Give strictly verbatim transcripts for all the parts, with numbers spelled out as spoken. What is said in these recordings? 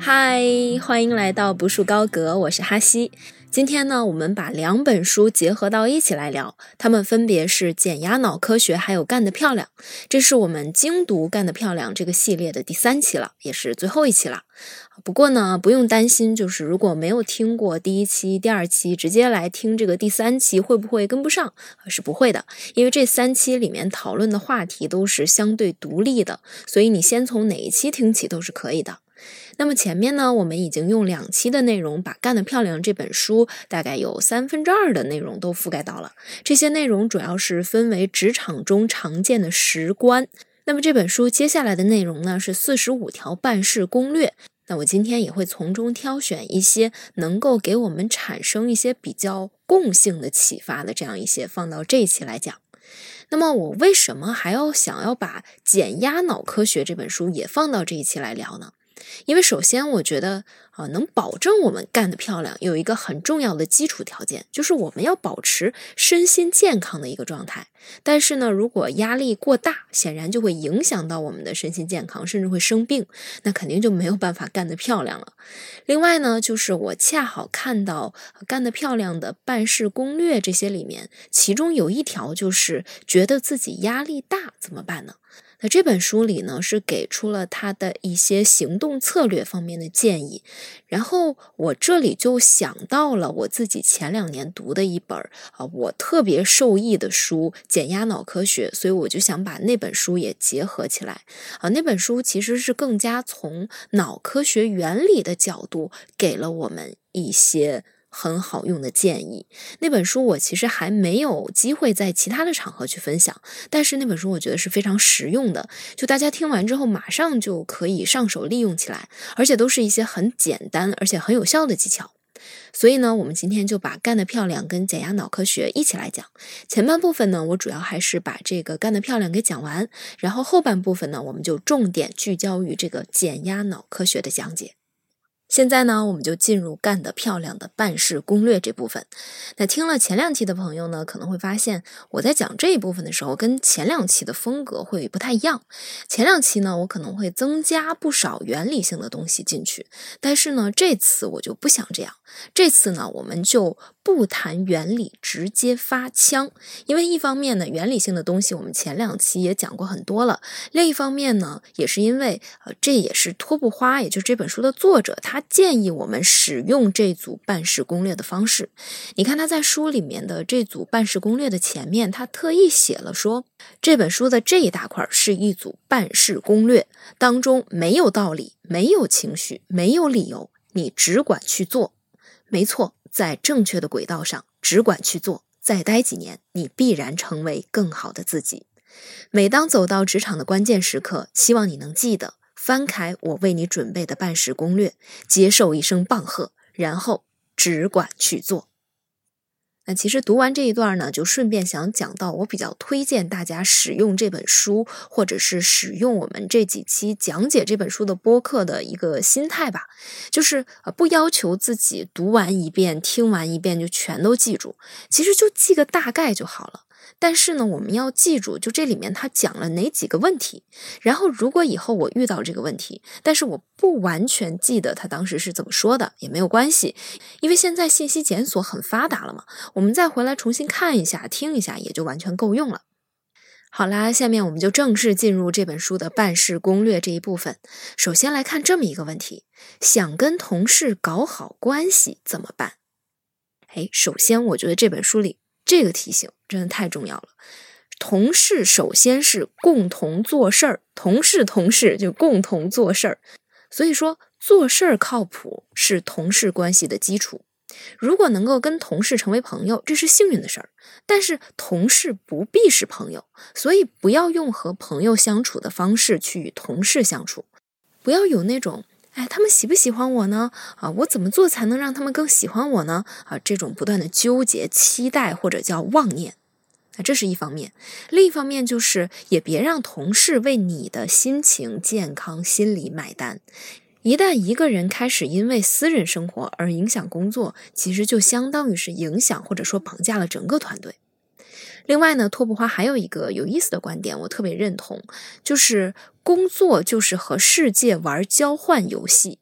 嗨，欢迎来到不树高阁，我是哈西。今天呢，我们把两本书结合到一起来聊，它们分别是《减压脑科学》还有《干得漂亮》。这是我们精读干得漂亮这个系列的第三期了，也是最后一期了。不过呢，不用担心，就是如果没有听过第一期、第二期，直接来听这个第三期会不会跟不上？是不会的，因为这三期里面讨论的话题都是相对独立的，所以你先从哪一期听起都是可以的。那么前面呢，我们已经用两期的内容把《干得漂亮》这本书大概有三分之二的内容都覆盖到了。这些内容主要是分为职场中常见的十观。那么这本书接下来的内容呢，是四十五条办事攻略。那我今天也会从中挑选一些能够给我们产生一些比较共性的启发的这样一些放到这一期来讲。那么我为什么还要想要把《减压脑科学》这本书也放到这一期来聊呢？因为首先我觉得啊、呃，能保证我们干得漂亮有一个很重要的基础条件，就是我们要保持身心健康的一个状态。但是呢，如果压力过大，显然就会影响到我们的身心健康，甚至会生病，那肯定就没有办法干得漂亮了。另外呢，就是我恰好看到干得漂亮的办事攻略这些里面，其中有一条就是觉得自己压力大怎么办呢？那这本书里呢，是给出了他的一些行动策略方面的建议，然后我这里就想到了我自己前两年读的一本啊，我特别受益的书《减压脑科学》，所以我就想把那本书也结合起来啊。那本书其实是更加从脑科学原理的角度给了我们一些很好用的建议。那本书我其实还没有机会在其他的场合去分享，但是那本书我觉得是非常实用的，就大家听完之后马上就可以上手利用起来，而且都是一些很简单而且很有效的技巧。所以呢，我们今天就把干得漂亮跟减压脑科学一起来讲。前半部分呢，我主要还是把这个干得漂亮给讲完，然后后半部分呢，我们就重点聚焦于这个减压脑科学的讲解。现在呢，我们就进入干得漂亮的办事攻略这部分。那听了前两期的朋友呢，可能会发现我在讲这一部分的时候，跟前两期的风格会不太一样。前两期呢，我可能会增加不少原理性的东西进去，但是呢，这次我就不想这样。这次呢，我们就不谈原理，直接发枪。因为一方面呢，原理性的东西我们前两期也讲过很多了，另一方面呢，也是因为呃，这也是托布花，也就是这本书的作者，他建议我们使用这组办事攻略的方式。你看他在书里面的这组办事攻略的前面，他特意写了说，这本书的这一大块是一组办事攻略，当中没有道理，没有情绪，没有理由，你只管去做。没错，在正确的轨道上，只管去做，再待几年，你必然成为更好的自己。每当走到职场的关键时刻，希望你能记得翻开我为你准备的办事攻略，接受一声棒喝，然后只管去做。那其实读完这一段呢，就顺便想讲到我比较推荐大家使用这本书，或者是使用我们这几期讲解这本书的播客的一个心态吧，就是呃不要求自己读完一遍听完一遍就全都记住，其实就记个大概就好了。但是呢，我们要记住就这里面他讲了哪几个问题，然后如果以后我遇到这个问题，但是我不完全记得他当时是怎么说的也没有关系，因为现在信息检索很发达了嘛，我们再回来重新看一下听一下也就完全够用了。好啦，下面我们就正式进入这本书的办事攻略这一部分。首先来看这么一个问题，想跟同事搞好关系怎么办？哎，首先我觉得这本书里这个提醒真的太重要了。同事首先是共同做事儿，同事同事就共同做事儿，所以说做事儿靠谱是同事关系的基础。如果能够跟同事成为朋友，这是幸运的事儿，但是同事不必是朋友，所以不要用和朋友相处的方式去与同事相处，不要有那种哎，他们喜不喜欢我呢？啊，我怎么做才能让他们更喜欢我呢？啊，这种不断的纠结、期待或者叫妄念，那这是一方面。另一方面就是也别让同事为你的心情、健康、心理买单。一旦一个人开始因为私人生活而影响工作，其实就相当于是影响或者说绑架了整个团队。另外呢，托布花还有一个有意思的观点，我特别认同，就是工作就是和世界玩交换游戏。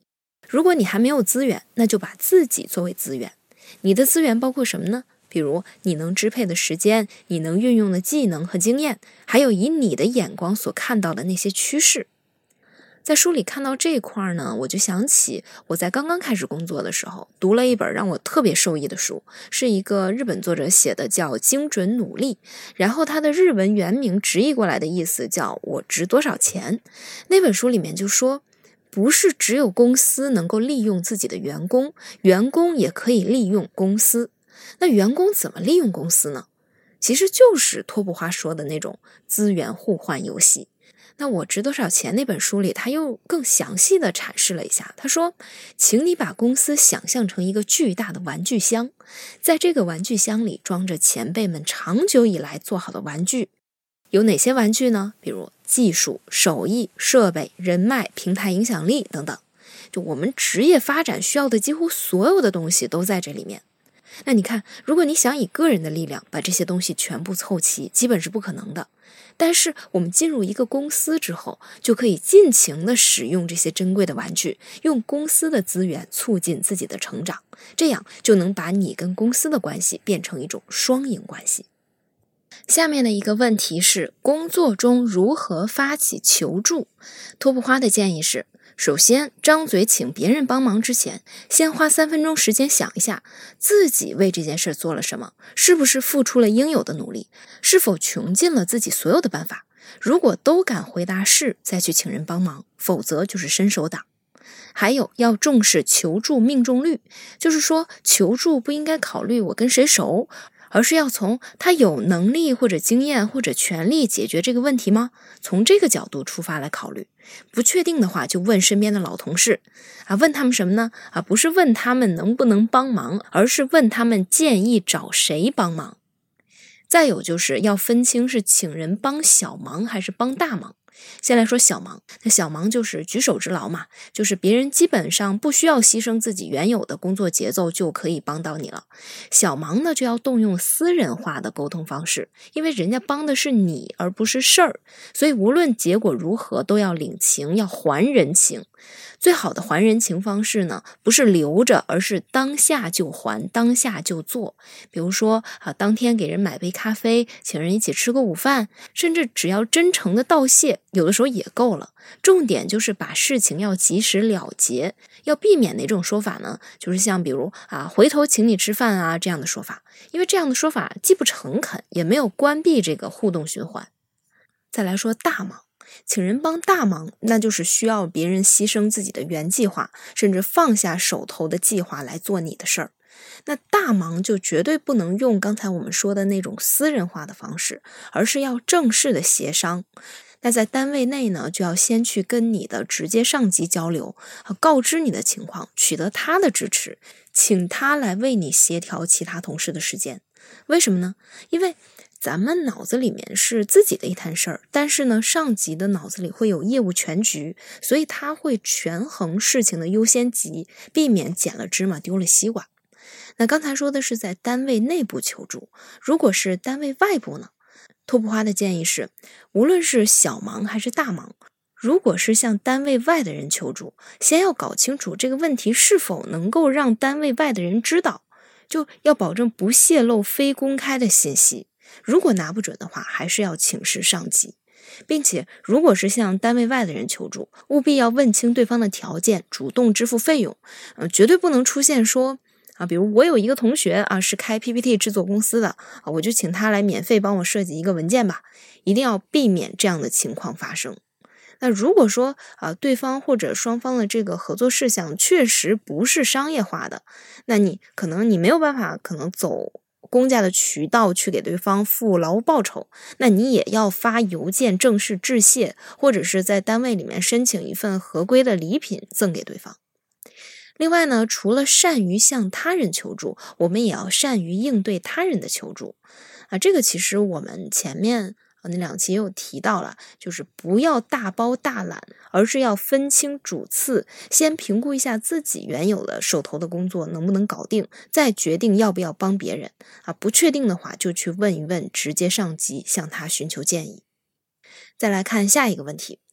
如果你还没有资源，那就把自己作为资源。你的资源包括什么呢？比如你能支配的时间，你能运用的技能和经验，还有以你的眼光所看到的那些趋势。在书里看到这一块呢，我就想起我在刚刚开始工作的时候，读了一本让我特别受益的书，是一个日本作者写的，叫《精准努力》，然后它的日文原名直译过来的意思叫我值多少钱。那本书里面就说，不是只有公司能够利用自己的员工，员工也可以利用公司。那员工怎么利用公司呢？其实就是托布花说的那种资源互换游戏。那我值多少钱那本书里，他又更详细的阐释了一下。他说，请你把公司想象成一个巨大的玩具箱，在这个玩具箱里装着前辈们长久以来做好的玩具。有哪些玩具呢？比如技术、手艺、设备、人脉、平台影响力等等。就我们职业发展需要的几乎所有的东西都在这里面。那你看，如果你想以个人的力量把这些东西全部凑齐，基本是不可能的。但是我们进入一个公司之后，就可以尽情的使用这些珍贵的玩具，用公司的资源促进自己的成长，这样就能把你跟公司的关系变成一种双赢关系。下面的一个问题是，工作中如何发起求助？托布花的建议是，首先张嘴请别人帮忙之前，先花三分钟时间想一下，自己为这件事做了什么，是不是付出了应有的努力，是否穷尽了自己所有的办法。如果都敢回答是，再去请人帮忙，否则就是伸手党。还有要重视求助命中率，就是说求助不应该考虑我跟谁熟，而是要从他有能力或者经验或者权力解决这个问题吗？从这个角度出发来考虑。不确定的话，就问身边的老同事啊，问他们什么呢？啊，不是问他们能不能帮忙，而是问他们建议找谁帮忙。再有就是要分清是请人帮小忙还是帮大忙。先来说小忙，那小忙就是举手之劳嘛，就是别人基本上不需要牺牲自己原有的工作节奏就可以帮到你了。小忙呢，就要动用私人化的沟通方式，因为人家帮的是你而不是事儿，所以无论结果如何都要领情，要还人情。最好的还人情方式呢，不是留着，而是当下就还，当下就做。比如说啊，当天给人买杯咖啡，请人一起吃个午饭，甚至只要真诚的道谢，有的时候也够了。重点就是把事情要及时了结，要避免哪种说法呢？就是像比如啊，回头请你吃饭啊这样的说法，因为这样的说法既不诚恳，也没有关闭这个互动循环。再来说大忙，请人帮大忙，那就是需要别人牺牲自己的原计划，甚至放下手头的计划来做你的事儿。那大忙就绝对不能用刚才我们说的那种私人化的方式，而是要正式的协商。那在单位内呢，就要先去跟你的直接上级交流，告知你的情况，取得他的支持，请他来为你协调其他同事的时间。为什么呢？因为咱们脑子里面是自己的一摊事儿，但是呢，上级的脑子里会有业务全局，所以他会权衡事情的优先级，避免捡了芝麻丢了西瓜。那刚才说的是在单位内部求助，如果是单位外部呢？托布花的建议是，无论是小忙还是大忙，如果是向单位外的人求助，先要搞清楚这个问题是否能够让单位外的人知道，就要保证不泄露非公开的信息。如果拿不准的话，还是要请示上级，并且如果是向单位外的人求助，务必要问清对方的条件，主动支付费用。呃，绝对不能出现说啊，比如我有一个同学啊，是开 P P T 制作公司的啊，我就请他来免费帮我设计一个文件吧，一定要避免这样的情况发生。那如果说啊，对方或者双方的这个合作事项确实不是商业化的，那你可能你没有办法可能走公家的渠道去给对方付劳务报酬，那你也要发邮件正式致谢，或者是在单位里面申请一份合规的礼品赠给对方。另外呢，除了善于向他人求助，我们也要善于应对他人的求助啊。这个其实我们前面那两期也有提到了，就是不要大包大揽，而是要分清主次，先评估一下自己原有的手头的工作能不能搞定，再决定要不要帮别人啊。不确定的话，就去问一问直接上级，向他寻求建议。再来看下一个问题，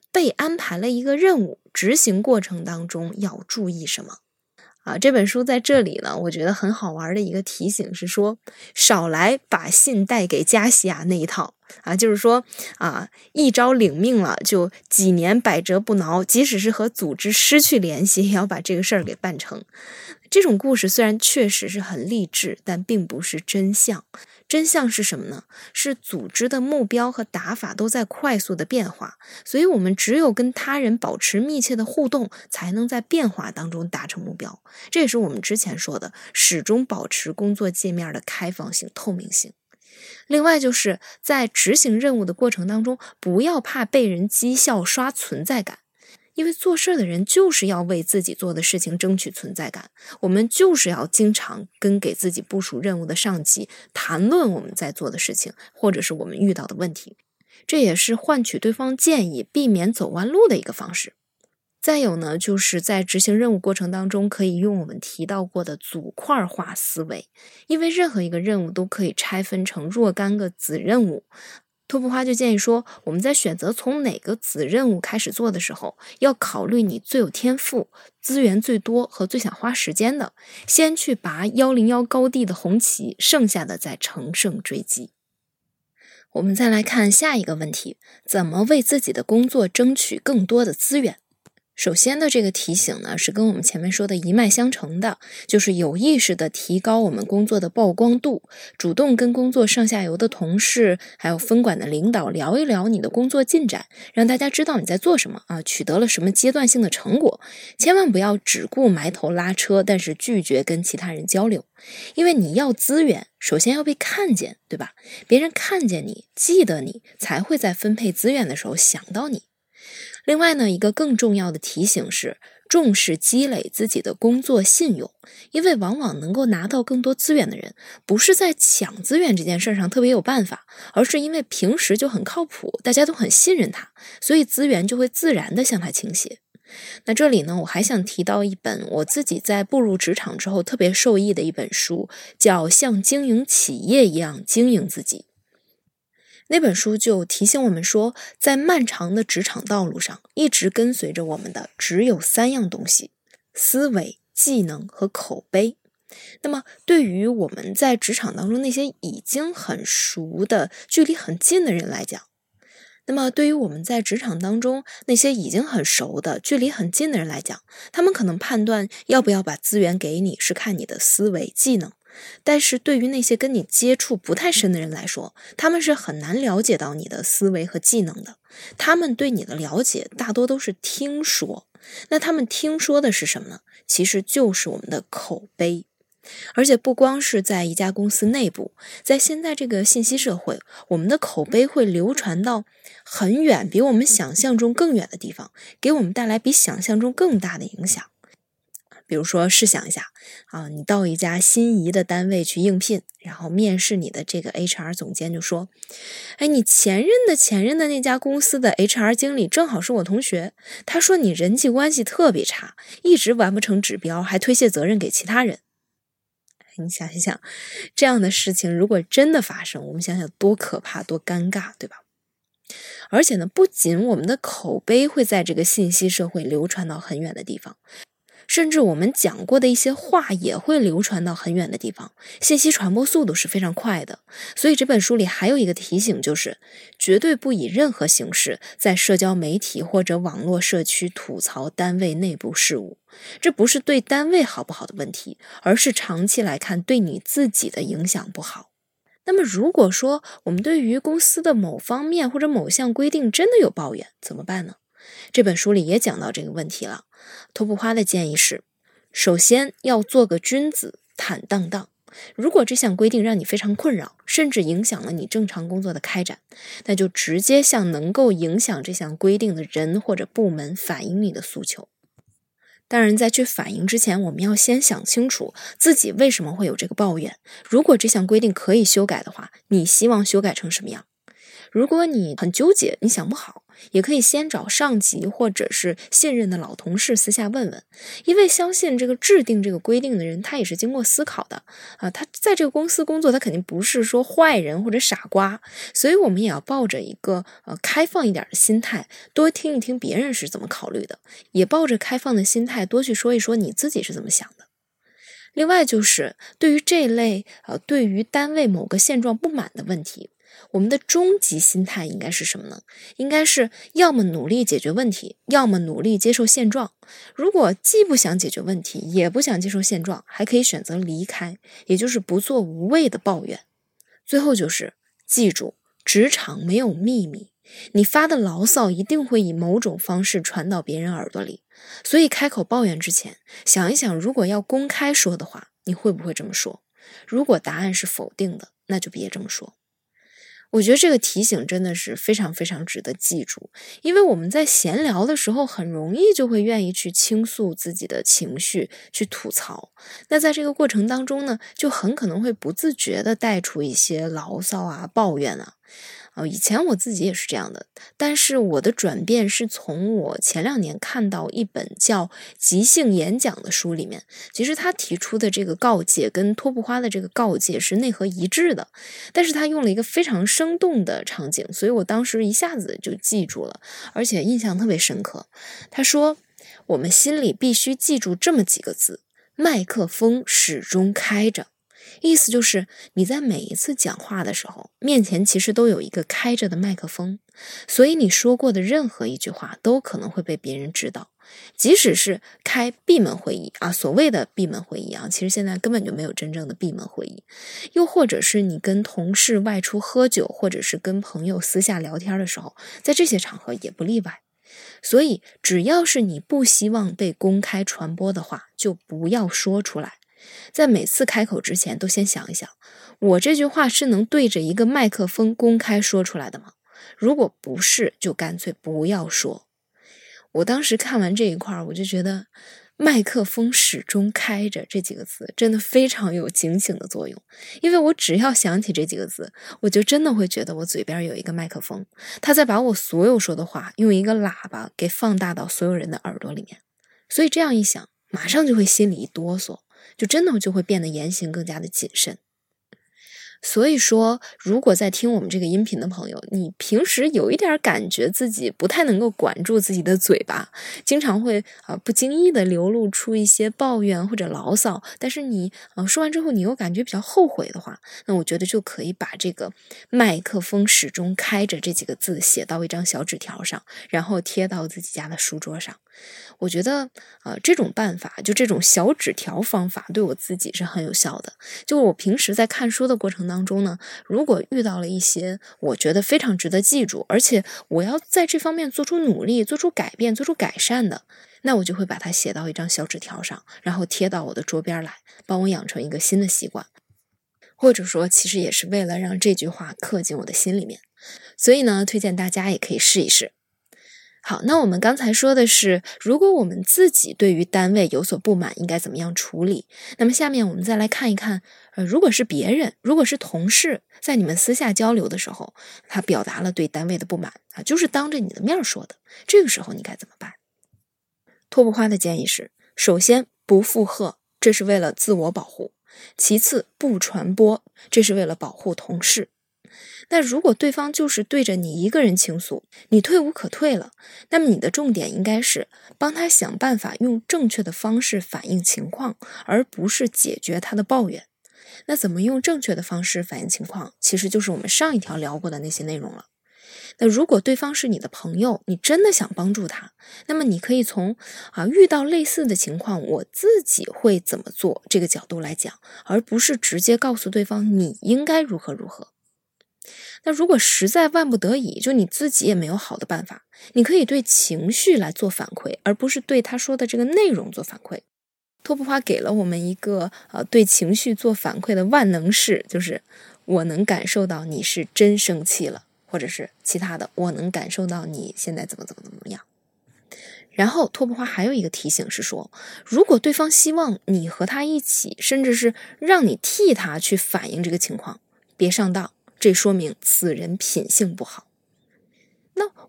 被安排了一个任务，执行过程当中要注意什么。啊，这本书在这里呢，我觉得很好玩的一个提醒是说，少来把信带给加西亚那一套啊，就是说啊，一朝领命了，就几年百折不挠，即使是和组织失去联系，也要把这个事儿给办成。这种故事虽然确实是很励志，但并不是真相。真相是什么呢？是组织的目标和打法都在快速的变化，所以我们只有跟他人保持密切的互动，才能在变化当中达成目标。这也是我们之前说的，始终保持工作界面的开放性、透明性。另外就是在执行任务的过程当中，不要怕被人讥笑刷存在感。因为做事的人就是要为自己做的事情争取存在感，我们就是要经常跟给自己部署任务的上级谈论我们在做的事情，或者是我们遇到的问题，这也是换取对方建议，避免走弯路的一个方式。再有呢，就是在执行任务过程当中，可以用我们提到过的组块化思维，因为任何一个任务都可以拆分成若干个子任务。托布花就建议说，我们在选择从哪个子任务开始做的时候，要考虑你最有天赋、资源最多和最想花时间的，先去拔一零一高地的红旗，剩下的再乘胜追击。我们再来看下一个问题，怎么为自己的工作争取更多的资源？首先的这个提醒呢，是跟我们前面说的一脉相承的，就是有意识的提高我们工作的曝光度，主动跟工作上下游的同事，还有分管的领导聊一聊你的工作进展，让大家知道你在做什么啊，取得了什么阶段性的成果。千万不要只顾埋头拉车，但是拒绝跟其他人交流，因为你要资源，首先要被看见，对吧？别人看见你，记得你，才会在分配资源的时候想到你。另外呢，一个更重要的提醒是，重视积累自己的工作信用，因为往往能够拿到更多资源的人，不是在抢资源这件事上特别有办法，而是因为平时就很靠谱，大家都很信任他，所以资源就会自然的向他倾斜。那这里呢，我还想提到一本我自己在步入职场之后特别受益的一本书，叫《像经营企业一样经营自己》。那本书就提醒我们说，在漫长的职场道路上，一直跟随着我们的只有三样东西：思维、技能和口碑。那么对于我们在职场当中那些已经很熟的、距离很近的人来讲，那么对于我们在职场当中那些已经很熟的、距离很近的人来讲，他们可能判断要不要把资源给你是看你的思维、技能。但是对于那些跟你接触不太深的人来说，他们是很难了解到你的思维和技能的。他们对你的了解大多都是听说。那他们听说的是什么呢？其实就是我们的口碑。而且不光是在一家公司内部，在现在这个信息社会，我们的口碑会流传到很远，比我们想象中更远的地方，给我们带来比想象中更大的影响。比如说试想一下啊，你到一家心仪的单位去应聘，然后面试你的这个 H R 总监就说，哎，你前任的前任的那家公司的 H R 经理正好是我同学，他说你人际关系特别差，一直完不成指标，还推卸责任给其他人。你想一想，这样的事情如果真的发生，我们想想多可怕多尴尬，对吧？而且呢，不仅我们的口碑会在这个信息社会流传到很远的地方，甚至我们讲过的一些话也会流传到很远的地方，信息传播速度是非常快的。所以这本书里还有一个提醒，就是绝对不以任何形式在社交媒体或者网络社区吐槽单位内部事务。这不是对单位好不好的问题，而是长期来看对你自己的影响不好。那么如果说我们对于公司的某方面或者某项规定真的有抱怨，怎么办呢？这本书里也讲到这个问题了。托布花的建议是，首先要做个君子，坦荡荡。如果这项规定让你非常困扰，甚至影响了你正常工作的开展，那就直接向能够影响这项规定的人或者部门反映你的诉求。当然，在去反映之前，我们要先想清楚自己为什么会有这个抱怨。如果这项规定可以修改的话，你希望修改成什么样？如果你很纠结，你想不好， 也可以先找上级或者是信任的老同事私下问问，因为相信这个制定这个规定的人他也是经过思考的啊，他在这个公司工作，他肯定不是说坏人或者傻瓜，所以我们也要抱着一个呃开放一点的心态，多听一听别人是怎么考虑的，也抱着开放的心态多去说一说你自己是怎么想的。另外就是对于这类呃对于单位某个现状不满的问题，我们的终极心态应该是什么呢？应该是要么努力解决问题，要么努力接受现状。如果既不想解决问题，也不想接受现状，还可以选择离开，也就是不做无谓的抱怨。最后就是记住，职场没有秘密，你发的牢骚一定会以某种方式传到别人耳朵里，所以开口抱怨之前，想一想如果要公开说的话，你会不会这么说？如果答案是否定的，那就别这么说。我觉得这个提醒真的是非常非常值得记住，因为我们在闲聊的时候很容易就会愿意去倾诉自己的情绪，去吐槽。那在这个过程当中呢，就很可能会不自觉地带出一些牢骚啊、抱怨啊。呃，以前我自己也是这样的，但是我的转变是从我前两年看到一本叫《即兴演讲》的书里面，其实他提出的这个告诫跟托布花的这个告诫是内核一致的，但是他用了一个非常生动的场景，所以我当时一下子就记住了，而且印象特别深刻。他说，我们心里必须记住这么几个字：麦克风始终开着。意思就是你在每一次讲话的时候，面前其实都有一个开着的麦克风，所以你说过的任何一句话都可能会被别人知道，即使是开闭门会议啊，所谓的闭门会议啊，其实现在根本就没有真正的闭门会议，又或者是你跟同事外出喝酒，或者是跟朋友私下聊天的时候，在这些场合也不例外。所以只要是你不希望被公开传播的话，就不要说出来。在每次开口之前都先想一想，我这句话是能对着一个麦克风公开说出来的吗？如果不是，就干脆不要说。我当时看完这一块，我就觉得麦克风始终开着这几个字真的非常有警醒的作用，因为我只要想起这几个字，我就真的会觉得我嘴边有一个麦克风，它在把我所有说的话用一个喇叭给放大到所有人的耳朵里面。所以这样一想，马上就会心里一哆嗦，就真的就会变得言行更加的谨慎。所以说，如果在听我们这个音频的朋友，你平时有一点感觉自己不太能够管住自己的嘴巴，经常会啊、呃、不经意的流露出一些抱怨或者牢骚，但是你呃说完之后你又感觉比较后悔的话，那我觉得就可以把这个麦克风始终开着这几个字写到一张小纸条上，然后贴到自己家的书桌上。我觉得呃这种办法，就这种小纸条方法对我自己是很有效的。就我平时在看书的过程当中呢，如果遇到了一些我觉得非常值得记住，而且我要在这方面做出努力、做出改变、做出改善的，那我就会把它写到一张小纸条上，然后贴到我的桌边来，帮我养成一个新的习惯。或者说其实也是为了让这句话刻进我的心里面。所以呢，推荐大家也可以试一试。好，那我们刚才说的是，如果我们自己对于单位有所不满，应该怎么样处理？那么下面我们再来看一看，呃，如果是别人，如果是同事，在你们私下交流的时候，他表达了对单位的不满啊，就是当着你的面说的，这个时候你该怎么办？托布花的建议是，首先不附和，这是为了自我保护；其次不传播，这是为了保护同事。那如果对方就是对着你一个人倾诉，你退无可退了，那么你的重点应该是帮他想办法用正确的方式反映情况，而不是解决他的抱怨。那怎么用正确的方式反映情况，其实就是我们上一条聊过的那些内容了。那如果对方是你的朋友，你真的想帮助他，那么你可以从啊遇到类似的情况我自己会怎么做这个角度来讲，而不是直接告诉对方你应该如何如何。那如果实在万不得已，就你自己也没有好的办法，你可以对情绪来做反馈，而不是对他说的这个内容做反馈。托布花给了我们一个呃对情绪做反馈的万能式，就是我能感受到你是真生气了，或者是其他的，我能感受到你现在怎么怎么怎么样。然后托布花还有一个提醒是说，如果对方希望你和他一起，甚至是让你替他去反映这个情况，别上当，这说明此人品性不好。那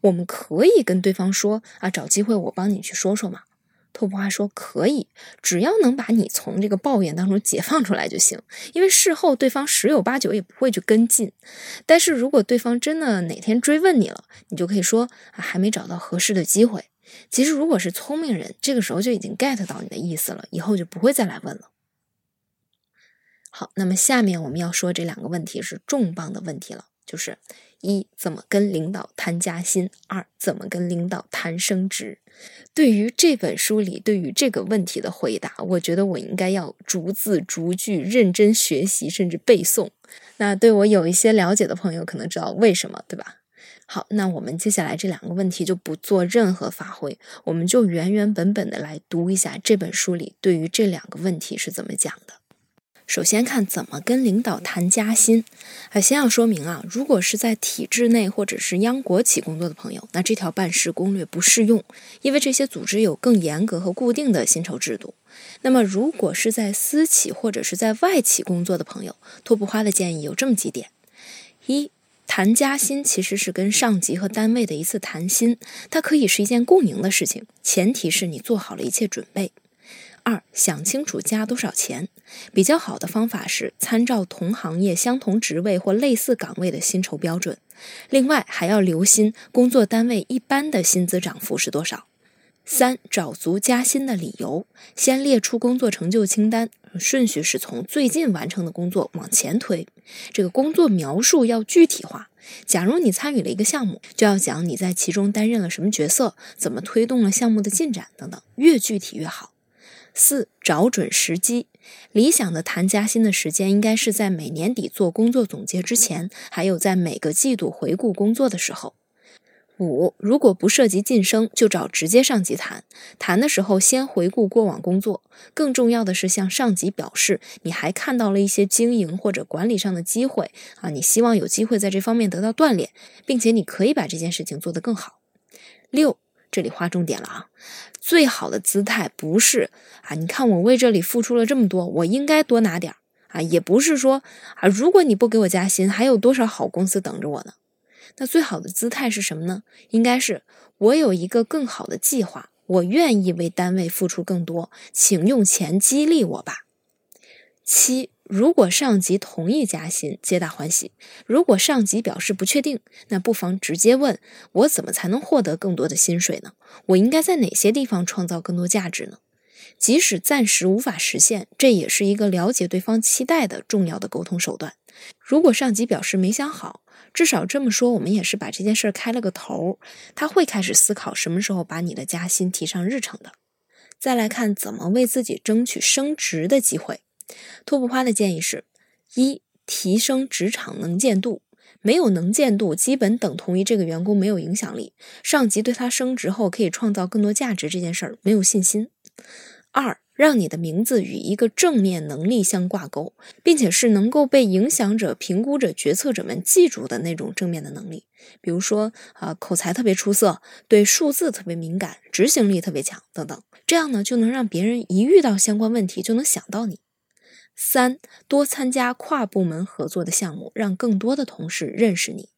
我们可以跟对方说啊，找机会我帮你去说说嘛。拓扑花说可以，只要能把你从这个抱怨当中解放出来就行，因为事后对方十有八九也不会去跟进。但是如果对方真的哪天追问你了，你就可以说啊，还没找到合适的机会。其实如果是聪明人，这个时候就已经 get 到你的意思了，以后就不会再来问了。好，那么下面我们要说这两个问题是重磅的问题了，就是一，怎么跟领导谈加薪；二，怎么跟领导谈升职。对于这本书里对于这个问题的回答，我觉得我应该要逐字逐句认真学习，甚至背诵。那对我有一些了解的朋友可能知道为什么，对吧？好，那我们接下来这两个问题就不做任何发挥，我们就原原本本的来读一下这本书里对于这两个问题是怎么讲的。首先看怎么跟领导谈加薪。啊，先要说明啊，如果是在体制内或者是央国企工作的朋友，那这条办事攻略不适用，因为这些组织有更严格和固定的薪酬制度。那么如果是在私企或者是在外企工作的朋友，拓扑花的建议有这么几点。一，谈加薪其实是跟上级和单位的一次谈薪，它可以是一件共赢的事情，前提是你做好了一切准备。二，想清楚加多少钱。比较好的方法是参照同行业相同职位或类似岗位的薪酬标准，另外还要留心工作单位一般的薪资涨幅是多少。三，找足加薪的理由，先列出工作成就清单，顺序是从最近完成的工作往前推，这个工作描述要具体化。假如你参与了一个项目，就要讲你在其中担任了什么角色，怎么推动了项目的进展等等，越具体越好。四，找准时机，理想的谈加薪的时间应该是在每年底做工作总结之前，还有在每个季度回顾工作的时候。五，如果不涉及晋升，就找直接上级谈，谈的时候先回顾过往工作，更重要的是向上级表示你还看到了一些经营或者管理上的机会啊，你希望有机会在这方面得到锻炼，并且你可以把这件事情做得更好。六，这里划重点了啊，最好的姿态不是啊，你看我为这里付出了这么多，我应该多拿点啊，也不是说啊，如果你不给我加薪，还有多少好公司等着我呢？那最好的姿态是什么呢？应该是我有一个更好的计划，我愿意为单位付出更多，请用钱激励我吧。七，如果上级同意加薪，皆大欢喜；如果上级表示不确定，那不妨直接问，我怎么才能获得更多的薪水呢？我应该在哪些地方创造更多价值呢？即使暂时无法实现，这也是一个了解对方期待的重要的沟通手段。如果上级表示没想好，至少这么说，我们也是把这件事开了个头，他会开始思考什么时候把你的加薪提上日程的。再来看怎么为自己争取升职的机会。拓扑花的建议是：一、提升职场能见度。没有能见度，基本等同于这个员工没有影响力，上级对他升职后可以创造更多价值这件事儿没有信心。二、让你的名字与一个正面能力相挂钩，并且是能够被影响者、评估者、决策者们记住的那种正面的能力。比如说呃，口才特别出色，对数字特别敏感，执行力特别强等等，这样呢就能让别人一遇到相关问题就能想到你。三、多参加跨部门合作的项目，让更多的同事认识你。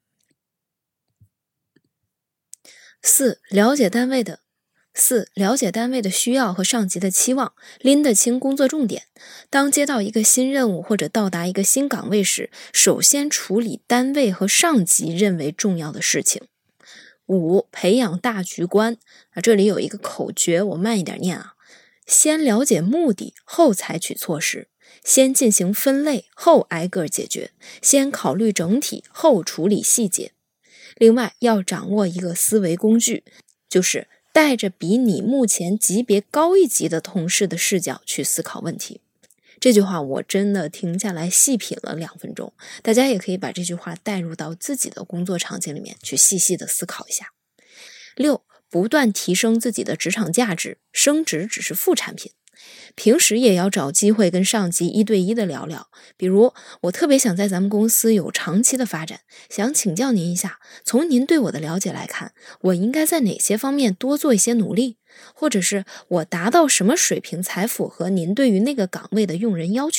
四、了解单位的四、了解单位的需要和上级的期望，拎得清工作重点。当接到一个新任务或者到达一个新岗位时，首先处理单位和上级认为重要的事情。五、培养大局观。啊，这里有一个口诀，我慢一点念啊。先了解目的，后采取措施。先进行分类，后挨个解决；先考虑整体，后处理细节。另外，要掌握一个思维工具，就是带着比你目前级别高一级的同事的视角去思考问题。这句话我真的停下来细品了两分钟，大家也可以把这句话带入到自己的工作场景里面去细细的思考一下。六、不断提升自己的职场价值，升职只是副产品。平时也要找机会跟上级一对一的聊聊，比如我特别想在咱们公司有长期的发展，想请教您一下，从您对我的了解来看，我应该在哪些方面多做一些努力，或者是我达到什么水平才符合您对于那个岗位的用人要求。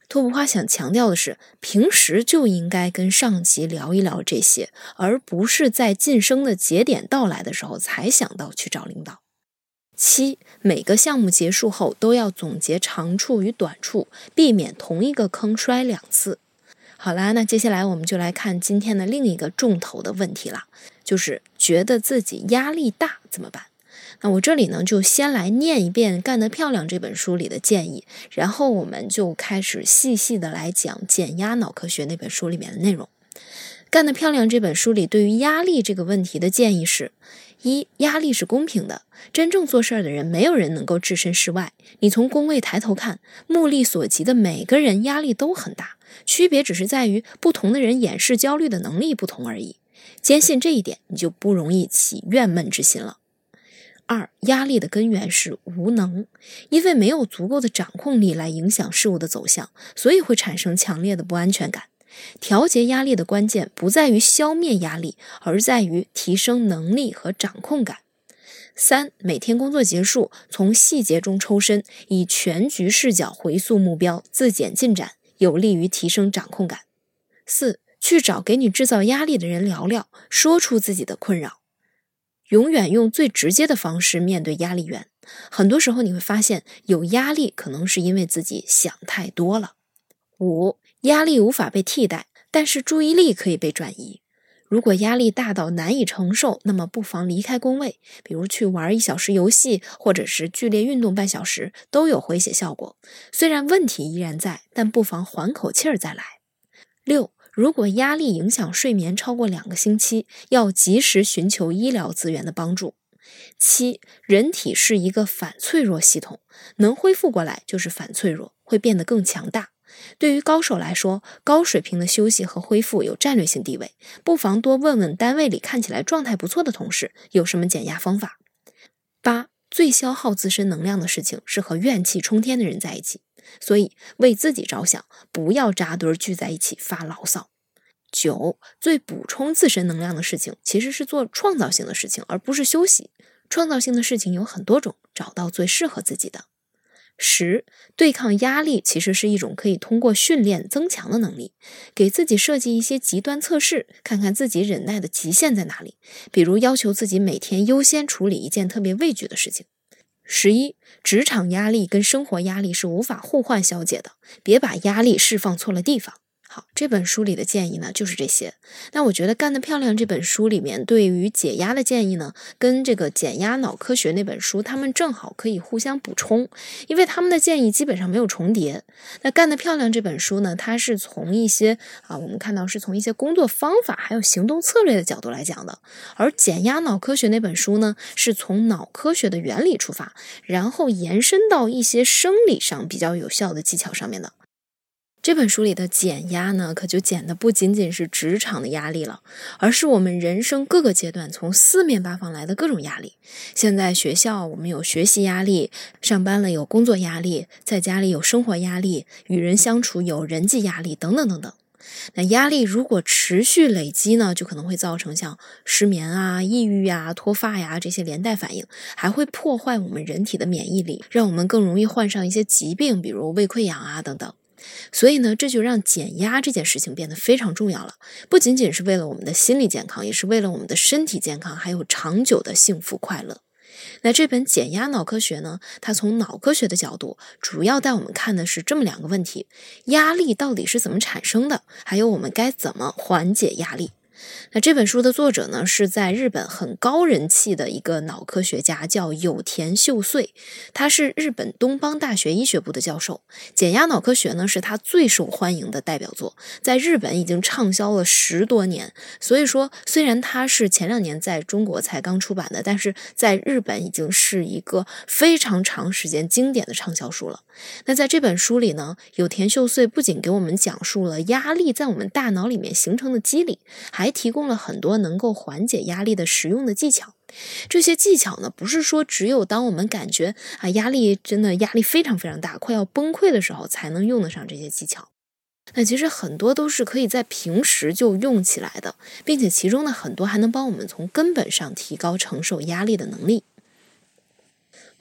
托布花想强调的是，平时就应该跟上级聊一聊这些，而不是在晋升的节点到来的时候才想到去找领导。七，每个项目结束后都要总结长处与短处，避免同一个坑摔两次。好啦，那接下来我们就来看今天的另一个重头的问题啦，就是觉得自己压力大怎么办？那我这里呢，就先来念一遍《干得漂亮》这本书里的建议，然后我们就开始细细的来讲《减压脑科学》那本书里面的内容。《干得漂亮》这本书里对于压力这个问题的建议是：一、压力是公平的，真正做事的人没有人能够置身事外。你从工位抬头看，目力所及的每个人压力都很大，区别只是在于不同的人掩饰焦虑的能力不同而已。坚信这一点，你就不容易起怨闷之心了。二、压力的根源是无能，因为没有足够的掌控力来影响事物的走向，所以会产生强烈的不安全感。调节压力的关键不在于消灭压力，而在于提升能力和掌控感。三、每天工作结束，从细节中抽身，以全局视角回溯目标，自检进展，有利于提升掌控感。四、去找给你制造压力的人聊聊，说出自己的困扰。永远用最直接的方式面对压力源。很多时候你会发现，有压力可能是因为自己想太多了。五、压力无法被替代，但是注意力可以被转移。如果压力大到难以承受，那么不妨离开工位，比如去玩一小时游戏，或者是剧烈运动半小时，都有回血效果。虽然问题依然在，但不妨缓口气儿再来。六、如果压力影响睡眠超过两个星期，要及时寻求医疗资源的帮助。七、人体是一个反脆弱系统，能恢复过来就是反脆弱，会变得更强大。对于高手来说，高水平的休息和恢复有战略性地位，不妨多问问单位里看起来状态不错的同事有什么减压方法。八、最消耗自身能量的事情是和怨气冲天的人在一起，所以为自己着想，不要扎堆聚在一起发牢骚。九、最补充自身能量的事情其实是做创造性的事情，而不是休息。创造性的事情有很多种，找到最适合自己的。十、对抗压力其实是一种可以通过训练增强的能力，给自己设计一些极端测试，看看自己忍耐的极限在哪里，比如要求自己每天优先处理一件特别畏惧的事情。十一、职场压力跟生活压力是无法互换消解的，别把压力释放错了地方。好，这本书里的建议呢就是这些。那我觉得干得漂亮这本书里面对于解压的建议呢，跟这个减压脑科学那本书他们正好可以互相补充，因为他们的建议基本上没有重叠。那干得漂亮这本书呢，它是从一些啊，我们看到是从一些工作方法还有行动策略的角度来讲的，而减压脑科学那本书呢，是从脑科学的原理出发，然后延伸到一些生理上比较有效的技巧上面的。这本书里的减压呢，可就减的不仅仅是职场的压力了，而是我们人生各个阶段从四面八方来的各种压力。现在学校我们有学习压力，上班了有工作压力，在家里有生活压力，与人相处有人际压力等等等等。那压力如果持续累积呢，就可能会造成像失眠啊、抑郁啊、脱发呀这些连带反应，还会破坏我们人体的免疫力，让我们更容易患上一些疾病，比如胃溃疡啊等等。所以呢，这就让减压这件事情变得非常重要了，不仅仅是为了我们的心理健康，也是为了我们的身体健康，还有长久的幸福快乐。那这本减压脑科学呢，它从脑科学的角度，主要带我们看的是这么两个问题：压力到底是怎么产生的，还有我们该怎么缓解压力。那这本书的作者呢，是在日本很高人气的一个脑科学家，叫有田秀穗，他是日本东邦大学医学部的教授。减压脑科学呢，是他最受欢迎的代表作，在日本已经畅销了十多年。所以说，虽然他是前两年在中国才刚出版的，但是在日本已经是一个非常长时间经典的畅销书了。那在这本书里呢，有田秀穗不仅给我们讲述了压力在我们大脑里面形成的机理，还提供了很多能够缓解压力的实用的技巧。这些技巧呢，不是说只有当我们感觉啊压力真的压力非常非常大，快要崩溃的时候才能用得上这些技巧。那其实很多都是可以在平时就用起来的，并且其中呢很多还能帮我们从根本上提高承受压力的能力。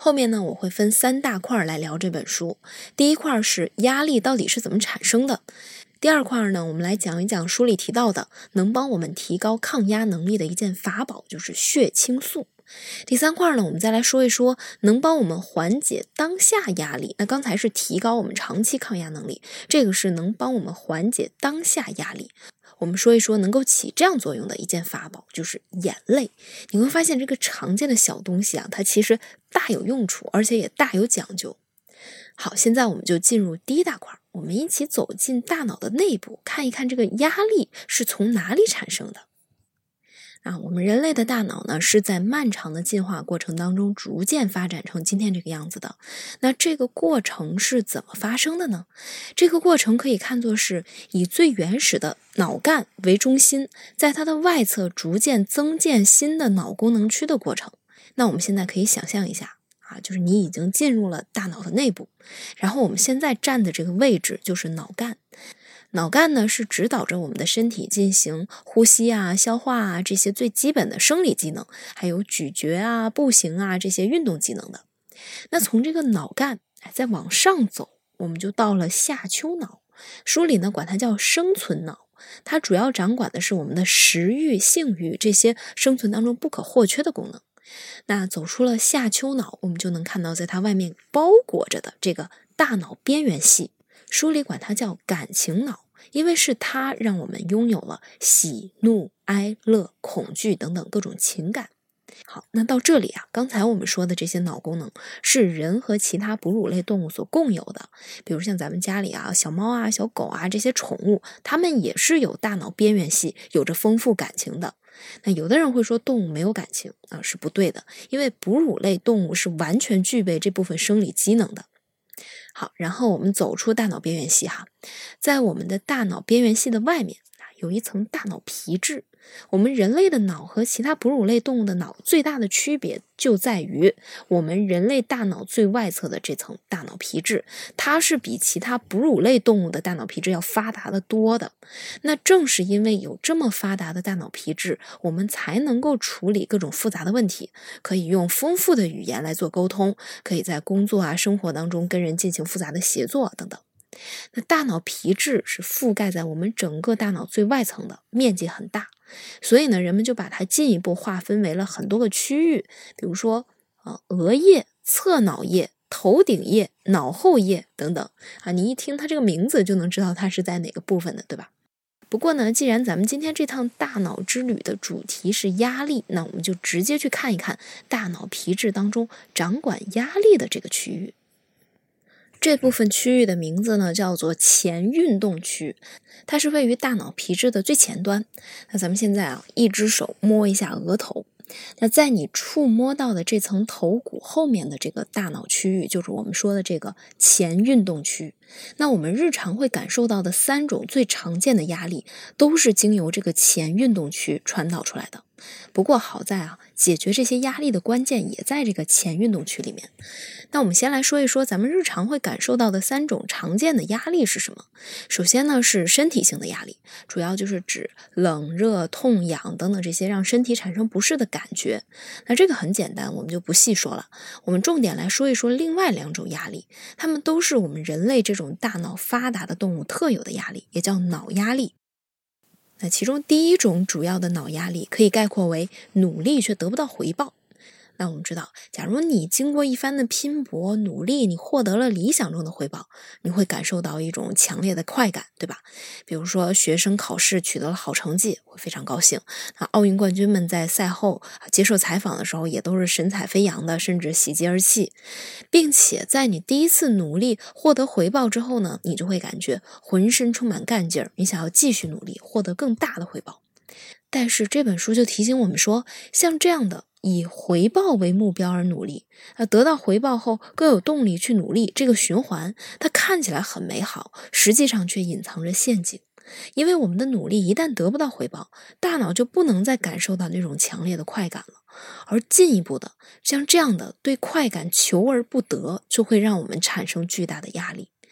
后面呢，我会分三大块来聊这本书。第一块是压力到底是怎么产生的。第二块呢，我们来讲一讲书里提到的能帮我们提高抗压能力的一件法宝，就是血清素。第三块呢，我们再来说一说能帮我们缓解当下压力。那刚才是提高我们长期抗压能力，这个是能帮我们缓解当下压力。我们说一说能够起这样作用的一件法宝，就是眼泪。你会发现这个常见的小东西啊，它其实大有用处，而且也大有讲究。好，现在我们就进入第一大块，我们一起走进大脑的内部，看一看这个压力是从哪里产生的。啊，我们人类的大脑呢，是在漫长的进化过程当中逐渐发展成今天这个样子的。那这个过程是怎么发生的呢？这个过程可以看作是以最原始的脑干为中心，在它的外侧逐渐增建新的脑功能区的过程。那我们现在可以想象一下啊，就是你已经进入了大脑的内部，然后我们现在站的这个位置就是脑干。脑干呢是指导着我们的身体进行呼吸啊、消化啊这些最基本的生理机能，还有咀嚼啊、步行啊这些运动机能的。那从这个脑干再往上走，我们就到了下丘脑。书里呢管它叫生存脑，它主要掌管的是我们的食欲、性欲这些生存当中不可或缺的功能。那走出了下丘脑，我们就能看到在它外面包裹着的这个大脑边缘系，书里管它叫感情脑，因为是它让我们拥有了喜怒哀乐恐惧等等各种情感。好，那到这里啊，刚才我们说的这些脑功能是人和其他哺乳类动物所共有的，比如像咱们家里啊小猫啊小狗啊这些宠物，它们也是有大脑边缘系，有着丰富感情的。那有的人会说动物没有感情啊，是不对的，因为哺乳类动物是完全具备这部分生理机能的。好，然后我们走出大脑边缘系哈，在我们的大脑边缘系的外面有一层大脑皮质。我们人类的脑和其他哺乳类动物的脑最大的区别就在于我们人类大脑最外侧的这层大脑皮质，它是比其他哺乳类动物的大脑皮质要发达的多的。那正是因为有这么发达的大脑皮质，我们才能够处理各种复杂的问题，可以用丰富的语言来做沟通，可以在工作啊生活当中跟人进行复杂的协作等等。那大脑皮质是覆盖在我们整个大脑最外层的，面积很大，所以呢，人们就把它进一步划分为了很多个区域，比如说呃额叶、侧脑叶、头顶叶、脑后叶等等啊。你一听它这个名字就能知道它是在哪个部分的，对吧？不过呢，既然咱们今天这趟大脑之旅的主题是压力，那我们就直接去看一看大脑皮质当中掌管压力的这个区域。这部分区域的名字呢叫做前运动区，它是位于大脑皮质的最前端。那咱们现在啊，一只手摸一下额头，那在你触摸到的这层头骨后面的这个大脑区域，就是我们说的这个前运动区。那我们日常会感受到的三种最常见的压力，都是经由这个前运动区传导出来的。不过好在啊，解决这些压力的关键也在这个前运动区里面。那我们先来说一说咱们日常会感受到的三种常见的压力是什么。首先呢是身体性的压力，主要就是指冷热痛痒等等这些让身体产生不适的感觉。那这个很简单，我们就不细说了，我们重点来说一说另外两种压力，它们都是我们人类这种大脑发达的动物特有的压力，也叫脑压力。那其中第一种主要的脑压力可以概括为努力却得不到回报。那我们知道，假如你经过一番的拼搏努力，你获得了理想中的回报，你会感受到一种强烈的快感，对吧？比如说学生考试取得了好成绩，会非常高兴。那奥运冠军们在赛后接受采访的时候也都是神采飞扬的，甚至喜极而泣。并且在你第一次努力获得回报之后呢，你就会感觉浑身充满干劲儿，你想要继续努力，获得更大的回报。但是这本书就提醒我们说，像这样的以回报为目标而努力，得到回报后更有动力去努力，这个循环它看起来很美好，实际上却隐藏着陷阱。因为我们的努力一旦得不到回报，大脑就不能再感受到那种强烈的快感了，而进一步的像这样的对快感求而不得，就会让我们产生巨大的压力。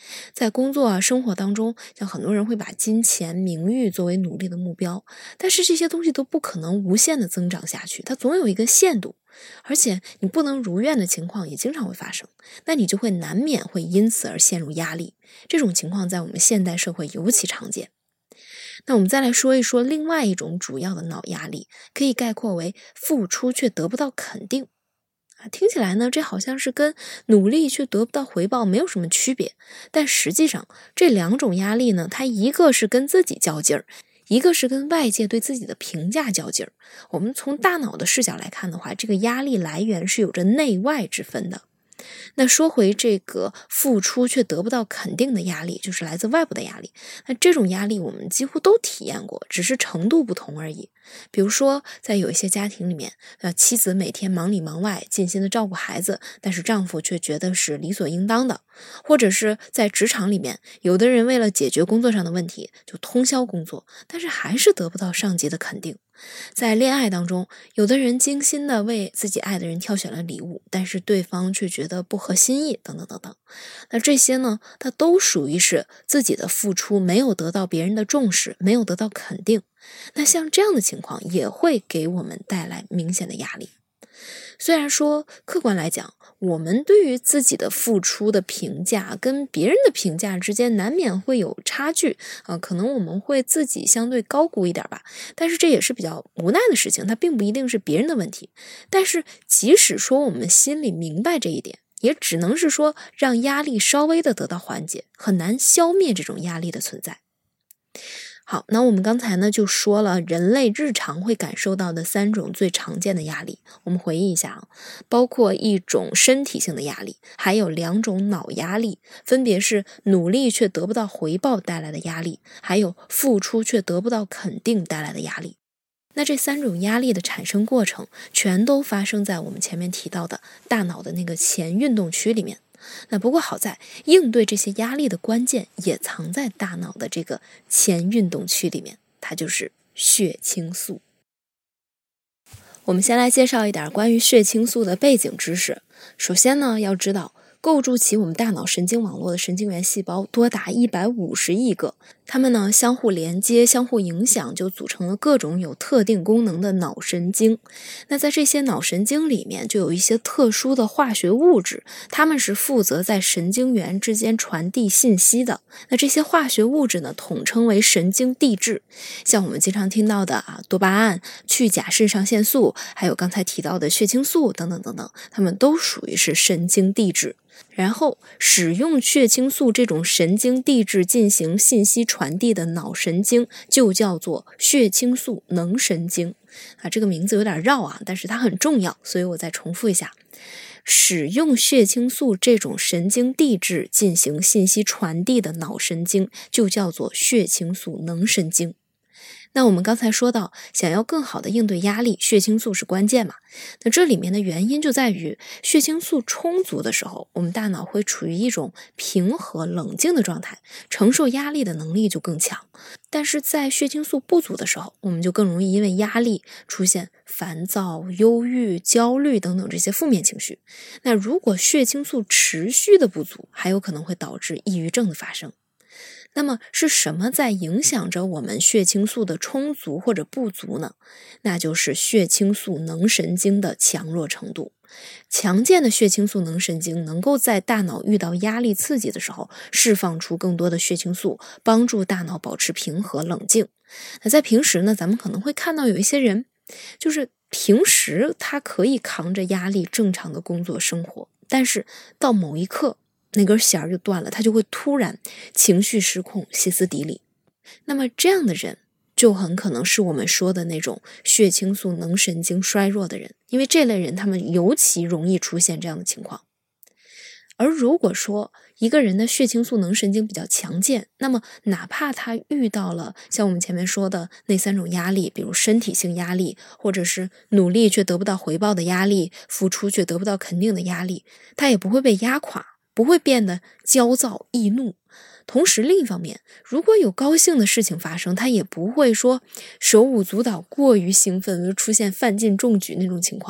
在工作啊、生活当中，像很多人会把金钱、名誉作为努力的目标，但是这些东西都不可能无限的增长下去，它总有一个限度，而且你不能如愿的情况也经常会发生，那你就会难免会因此而陷入压力。这种情况在我们现代社会尤其常见。那我们再来说一说另外一种主要的脑压力，可以概括为付出却得不到肯定。听起来呢，这好像是跟努力却得不到回报没有什么区别，但实际上这两种压力呢，它一个是跟自己较劲儿，一个是跟外界对自己的评价较劲儿。我们从大脑的视角来看的话，这个压力来源是有着内外之分的。那说回这个付出却得不到肯定的压力，就是来自外部的压力。那这种压力我们几乎都体验过，只是程度不同而已。比如说在有一些家庭里面，呃，妻子每天忙里忙外，尽心的照顾孩子，但是丈夫却觉得是理所应当的。或者是在职场里面，有的人为了解决工作上的问题，就通宵工作，但是还是得不到上级的肯定。在恋爱当中，有的人精心的为自己爱的人挑选了礼物，但是对方却觉得不合心意，等等等等。那这些呢，它都属于是自己的付出没有得到别人的重视，没有得到肯定。那像这样的情况也会给我们带来明显的压力。虽然说客观来讲，我们对于自己的付出的评价跟别人的评价之间难免会有差距啊、呃，可能我们会自己相对高估一点吧，但是这也是比较无奈的事情，它并不一定是别人的问题。但是即使说我们心里明白这一点，也只能是说让压力稍微的得到缓解，很难消灭这种压力的存在。好，那我们刚才呢就说了人类日常会感受到的三种最常见的压力，我们回忆一下啊，包括一种身体性的压力，还有两种脑压力，分别是努力却得不到回报带来的压力，还有付出却得不到肯定带来的压力。那这三种压力的产生过程，全都发生在我们前面提到的大脑的那个前运动区里面。那不过好在应对这些压力的关键也藏在大脑的这个前运动区里面，它就是血清素。我们先来介绍一点关于血清素的背景知识。首先呢，要知道构筑起我们大脑神经网络的神经元细胞多达一百五十亿个，它们呢相互连接、相互影响，就组成了各种有特定功能的脑神经。那在这些脑神经里面，就有一些特殊的化学物质，它们是负责在神经元之间传递信息的。那这些化学物质呢，统称为神经递质。像我们经常听到的啊，多巴胺、去甲肾上腺素，还有刚才提到的血清素等等等等，它们都属于是神经递质。然后使用血清素这种神经递质进行信息传递的脑神经就叫做血清素能神经啊，这个名字有点绕啊，但是它很重要，所以我再重复一下，使用血清素这种神经递质进行信息传递的脑神经就叫做血清素能神经。那我们刚才说到，想要更好的应对压力，血清素是关键嘛。那这里面的原因就在于，血清素充足的时候，我们大脑会处于一种平和冷静的状态，承受压力的能力就更强。但是在血清素不足的时候，我们就更容易因为压力出现烦躁、忧郁、焦虑等等这些负面情绪。那如果血清素持续的不足，还有可能会导致抑郁症的发生。那么是什么在影响着我们血清素的充足或者不足呢？那就是血清素能神经的强弱程度。强健的血清素能神经能够在大脑遇到压力刺激的时候释放出更多的血清素，帮助大脑保持平和冷静。那在平时呢，咱们可能会看到有一些人，就是平时他可以扛着压力正常的工作生活，但是到某一刻那根弦就断了，他就会突然情绪失控、歇斯底里。那么这样的人就很可能是我们说的那种血清素能神经衰弱的人，因为这类人他们尤其容易出现这样的情况。而如果说一个人的血清素能神经比较强健，那么哪怕他遇到了像我们前面说的那三种压力，比如身体性压力，或者是努力却得不到回报的压力，付出却得不到肯定的压力，他也不会被压垮，不会变得焦躁易怒。同时另一方面，如果有高兴的事情发生，他也不会说手舞足蹈、过于兴奋，出现犯禁中举那种情况。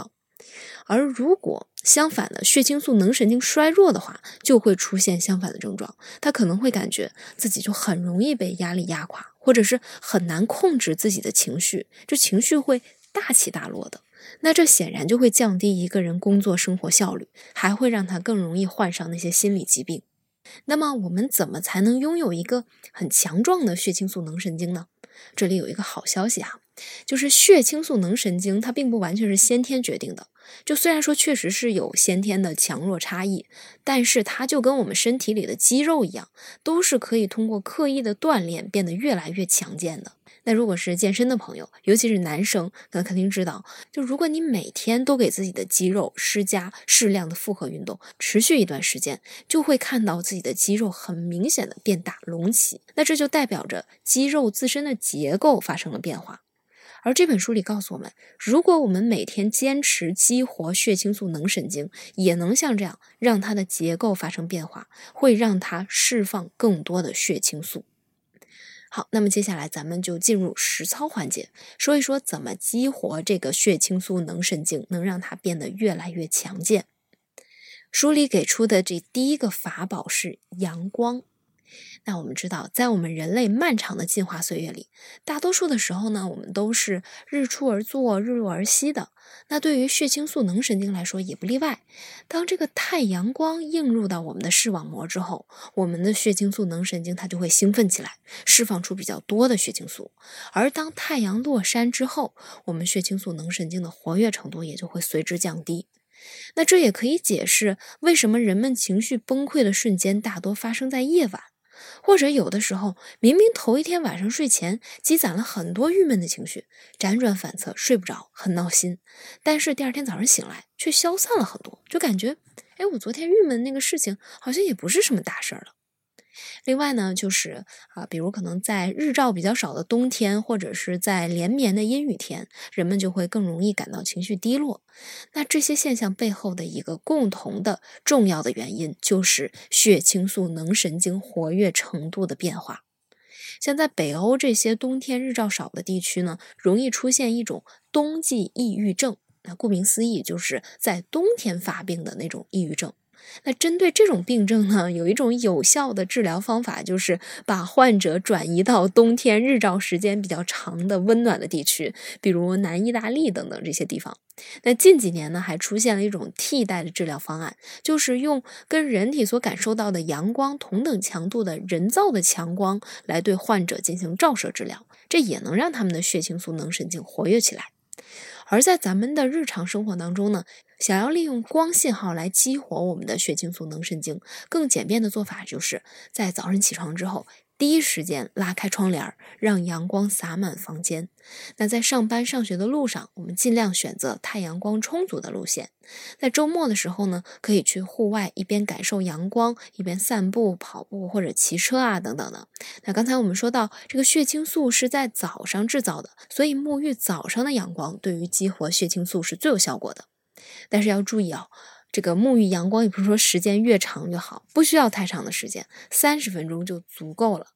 而如果相反的血清素能神经衰弱的话，就会出现相反的症状，他可能会感觉自己就很容易被压力压垮，或者是很难控制自己的情绪，就情绪会大起大落的。那这显然就会降低一个人工作生活效率，还会让他更容易患上那些心理疾病。那么我们怎么才能拥有一个很强壮的血清素能神经呢？这里有一个好消息哈，就是血清素能神经它并不完全是先天决定的，就虽然说确实是有先天的强弱差异，但是它就跟我们身体里的肌肉一样，都是可以通过刻意的锻炼变得越来越强健的。那如果是健身的朋友，尤其是男生，那肯定知道，就如果你每天都给自己的肌肉施加适量的复合运动，持续一段时间，就会看到自己的肌肉很明显的变大隆起，那这就代表着肌肉自身的结构发生了变化。而这本书里告诉我们，如果我们每天坚持激活血清素能神经，也能像这样让它的结构发生变化，会让它释放更多的血清素。好，那么接下来咱们就进入实操环节，说一说怎么激活这个血清素能神经，能让它变得越来越强健。书里给出的这第一个法宝是阳光。那我们知道，在我们人类漫长的进化岁月里，大多数的时候呢，我们都是日出而作，日落而息的。那对于血清素能神经来说也不例外。当这个太阳光映入到我们的视网膜之后，我们的血清素能神经它就会兴奋起来，释放出比较多的血清素。而当太阳落山之后，我们血清素能神经的活跃程度也就会随之降低。那这也可以解释为什么人们情绪崩溃的瞬间大多发生在夜晚。或者有的时候，明明头一天晚上睡前积攒了很多郁闷的情绪，辗转反侧，睡不着，很闹心，但是第二天早上醒来却消散了很多，就感觉，哎，我昨天郁闷那个事情好像也不是什么大事了。另外呢，就是啊，比如可能在日照比较少的冬天，或者是在连绵的阴雨天，人们就会更容易感到情绪低落。那这些现象背后的一个共同的重要的原因，就是血清素能神经活跃程度的变化。像在北欧这些冬天日照少的地区呢，容易出现一种冬季抑郁症。那顾名思义，就是在冬天发病的那种抑郁症。那针对这种病症呢，有一种有效的治疗方法，就是把患者转移到冬天日照时间比较长的温暖的地区，比如南意大利等等这些地方。那近几年呢，还出现了一种替代的治疗方案，就是用跟人体所感受到的阳光同等强度的人造的强光来对患者进行照射治疗，这也能让他们的血清素能神经活跃起来。而在咱们的日常生活当中呢，想要利用光信号来激活我们的血清素能神经，更简便的做法就是在早上起床之后，第一时间拉开窗帘，让阳光洒满房间。那在上班上学的路上，我们尽量选择太阳光充足的路线。在周末的时候呢，可以去户外一边感受阳光，一边散步、跑步或者骑车啊等等的。那刚才我们说到，这个血清素是在早上制造的，所以沐浴早上的阳光对于激活血清素是最有效果的。但是要注意啊，这个沐浴阳光也不是说时间越长越好，不需要太长的时间，三十分钟就足够了。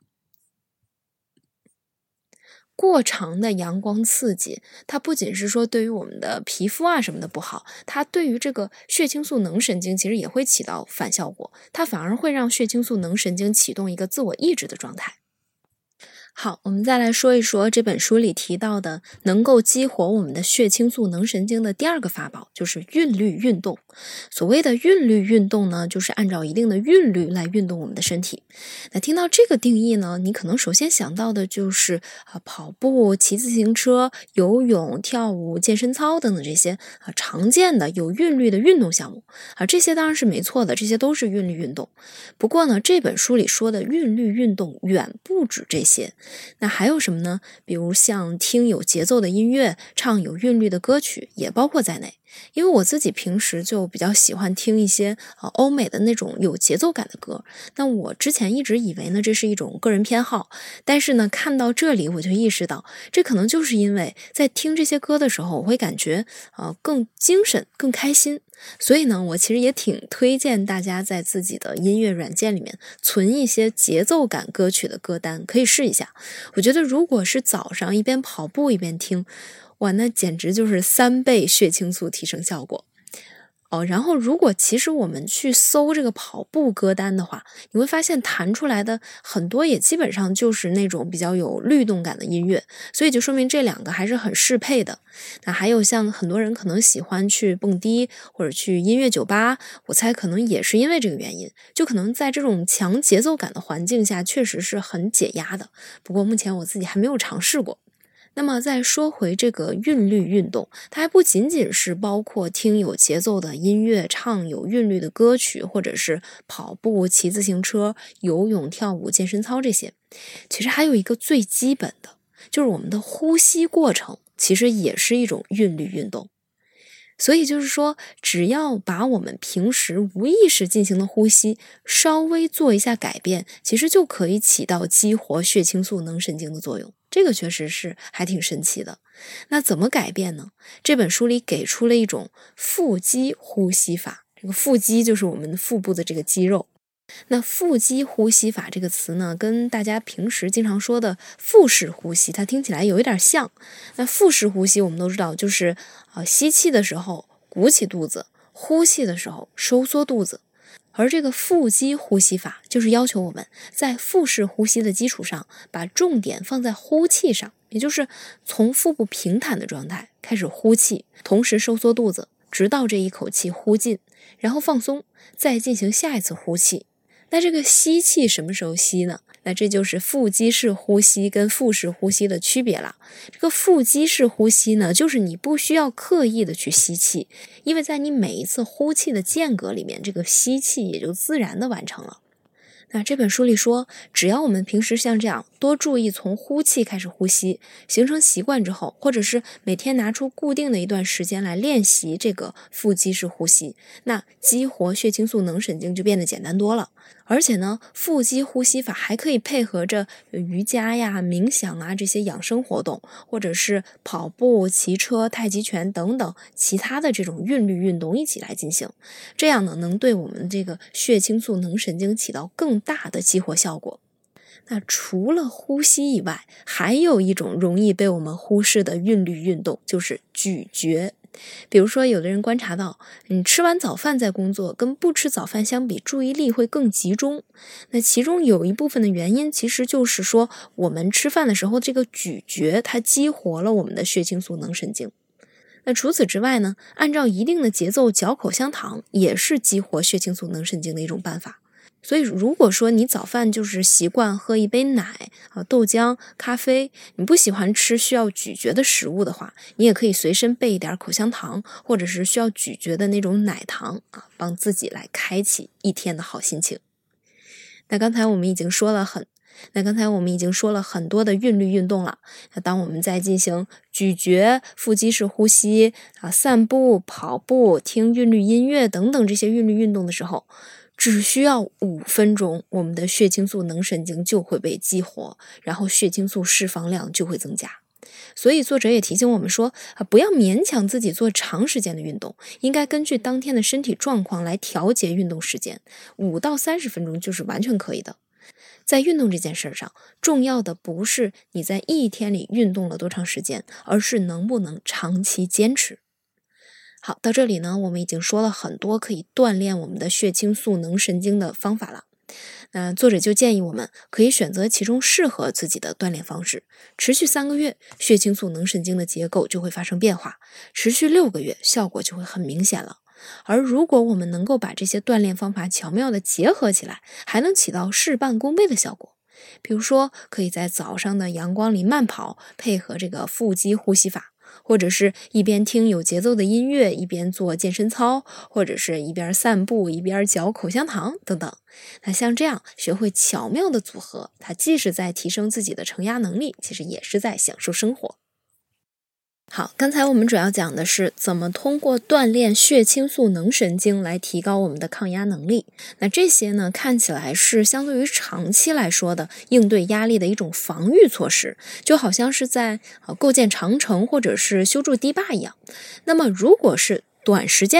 过长的阳光刺激，它不仅是说对于我们的皮肤啊什么的不好，它对于这个血清素能神经其实也会起到反效果，它反而会让血清素能神经启动一个自我抑制的状态。好，我们再来说一说这本书里提到的能够激活我们的血清素能神经的第二个法宝，就是韵律运动。所谓的韵律运动呢，就是按照一定的韵律来运动我们的身体。那听到这个定义呢，你可能首先想到的就是啊跑步、骑自行车、游泳、跳舞、健身操等等这些啊常见的有韵律的运动项目啊，这些当然是没错的，这些都是韵律运动。不过呢，这本书里说的韵律运动远不止这些。那还有什么呢？比如像听有节奏的音乐，唱有韵律的歌曲也包括在内。因为我自己平时就比较喜欢听一些呃欧美的那种有节奏感的歌，那我之前一直以为呢这是一种个人偏好，但是呢看到这里我就意识到，这可能就是因为在听这些歌的时候，我会感觉呃更精神、更开心所以呢，我其实也挺推荐大家在自己的音乐软件里面存一些节奏感歌曲的歌单，可以试一下。我觉得如果是早上一边跑步一边听，哇，那简直就是三倍血清素提升效果。哦，然后如果其实我们去搜这个跑步歌单的话，你会发现弹出来的很多也基本上就是那种比较有律动感的音乐，所以就说明这两个还是很适配的。那还有像很多人可能喜欢去蹦迪或者去音乐酒吧，我猜可能也是因为这个原因，就可能在这种强节奏感的环境下确实是很解压的。不过目前我自己还没有尝试过。那么再说回这个韵律运动，它还不仅仅是包括听有节奏的音乐、唱有韵律的歌曲，或者是跑步、骑自行车、游泳、跳舞、健身操这些。其实还有一个最基本的，就是我们的呼吸过程，其实也是一种韵律运动。所以就是说，只要把我们平时无意识进行的呼吸稍微做一下改变，其实就可以起到激活血清素能神经的作用。这个确实是还挺神奇的。那怎么改变呢？这本书里给出了一种腹肌呼吸法，这个腹肌就是我们腹部的这个肌肉。那腹肌呼吸法这个词呢，跟大家平时经常说的腹式呼吸，它听起来有一点像。那腹式呼吸我们都知道，就是呃吸气的时候鼓起肚子，呼气的时候收缩肚子。而这个腹肌呼吸法就是要求我们在腹式呼吸的基础上，把重点放在呼气上，也就是从腹部平坦的状态开始呼气，同时收缩肚子，直到这一口气呼尽，然后放松，再进行下一次呼气。那这个吸气什么时候吸呢？那这就是腹肌式呼吸跟腹式呼吸的区别了。这个腹肌式呼吸呢，就是你不需要刻意的去吸气，因为在你每一次呼气的间隔里面，这个吸气也就自然的完成了。那这本书里说，只要我们平时像这样多注意从呼气开始呼吸，形成习惯之后，或者是每天拿出固定的一段时间来练习这个腹肌式呼吸，那激活血清素能神经就变得简单多了。而且呢，腹肌呼吸法还可以配合着瑜伽呀、冥想啊这些养生活动，或者是跑步、骑车、太极拳等等其他的这种韵律运动一起来进行。这样呢，能对我们这个血清素能神经起到更大的激活效果。那除了呼吸以外，还有一种容易被我们忽视的韵律运动，就是咀嚼。比如说有的人观察到，你吃完早饭再工作，跟不吃早饭相比，注意力会更集中。那其中有一部分的原因，其实就是说我们吃饭的时候这个咀嚼，它激活了我们的血清素能神经。那除此之外呢，按照一定的节奏嚼口香糖，也是激活血清素能神经的一种办法。所以如果说你早饭就是习惯喝一杯奶啊、豆浆、咖啡，你不喜欢吃需要咀嚼的食物的话，你也可以随身备一点口香糖，或者是需要咀嚼的那种奶糖啊，帮自己来开启一天的好心情。那刚才我们已经说了很那刚才我们已经说了很多的韵律运动了。那当我们在进行咀嚼、腹肌式呼吸啊、散步、跑步、听韵律音乐等等这些韵律运动的时候，只需要五分钟，我们的血清素能神经就会被激活，然后血清素释放量就会增加。所以作者也提醒我们说，啊，不要勉强自己做长时间的运动，应该根据当天的身体状况来调节运动时间，五到三十分钟就是完全可以的。在运动这件事上，重要的不是你在一天里运动了多长时间，而是能不能长期坚持。好，到这里呢，我们已经说了很多可以锻炼我们的血清素能神经的方法了。那作者就建议我们可以选择其中适合自己的锻炼方式，持续三个月，血清素能神经的结构就会发生变化，持续六个月，效果就会很明显了。而如果我们能够把这些锻炼方法巧妙地结合起来，还能起到事半功倍的效果。比如说，可以在早上的阳光里慢跑，配合这个腹肌呼吸法，或者是一边听有节奏的音乐，一边做健身操，或者是一边散步，一边嚼口香糖等等。那像这样学会巧妙的组合，它既是在提升自己的承压能力，其实也是在享受生活。好，刚才我们主要讲的是怎么通过锻炼血清素能神经来提高我们的抗压能力。那这些呢，看起来是相对于长期来说的应对压力的一种防御措施，就好像是在、呃、构建长城或者是修筑堤坝一样。那么如果是短时间里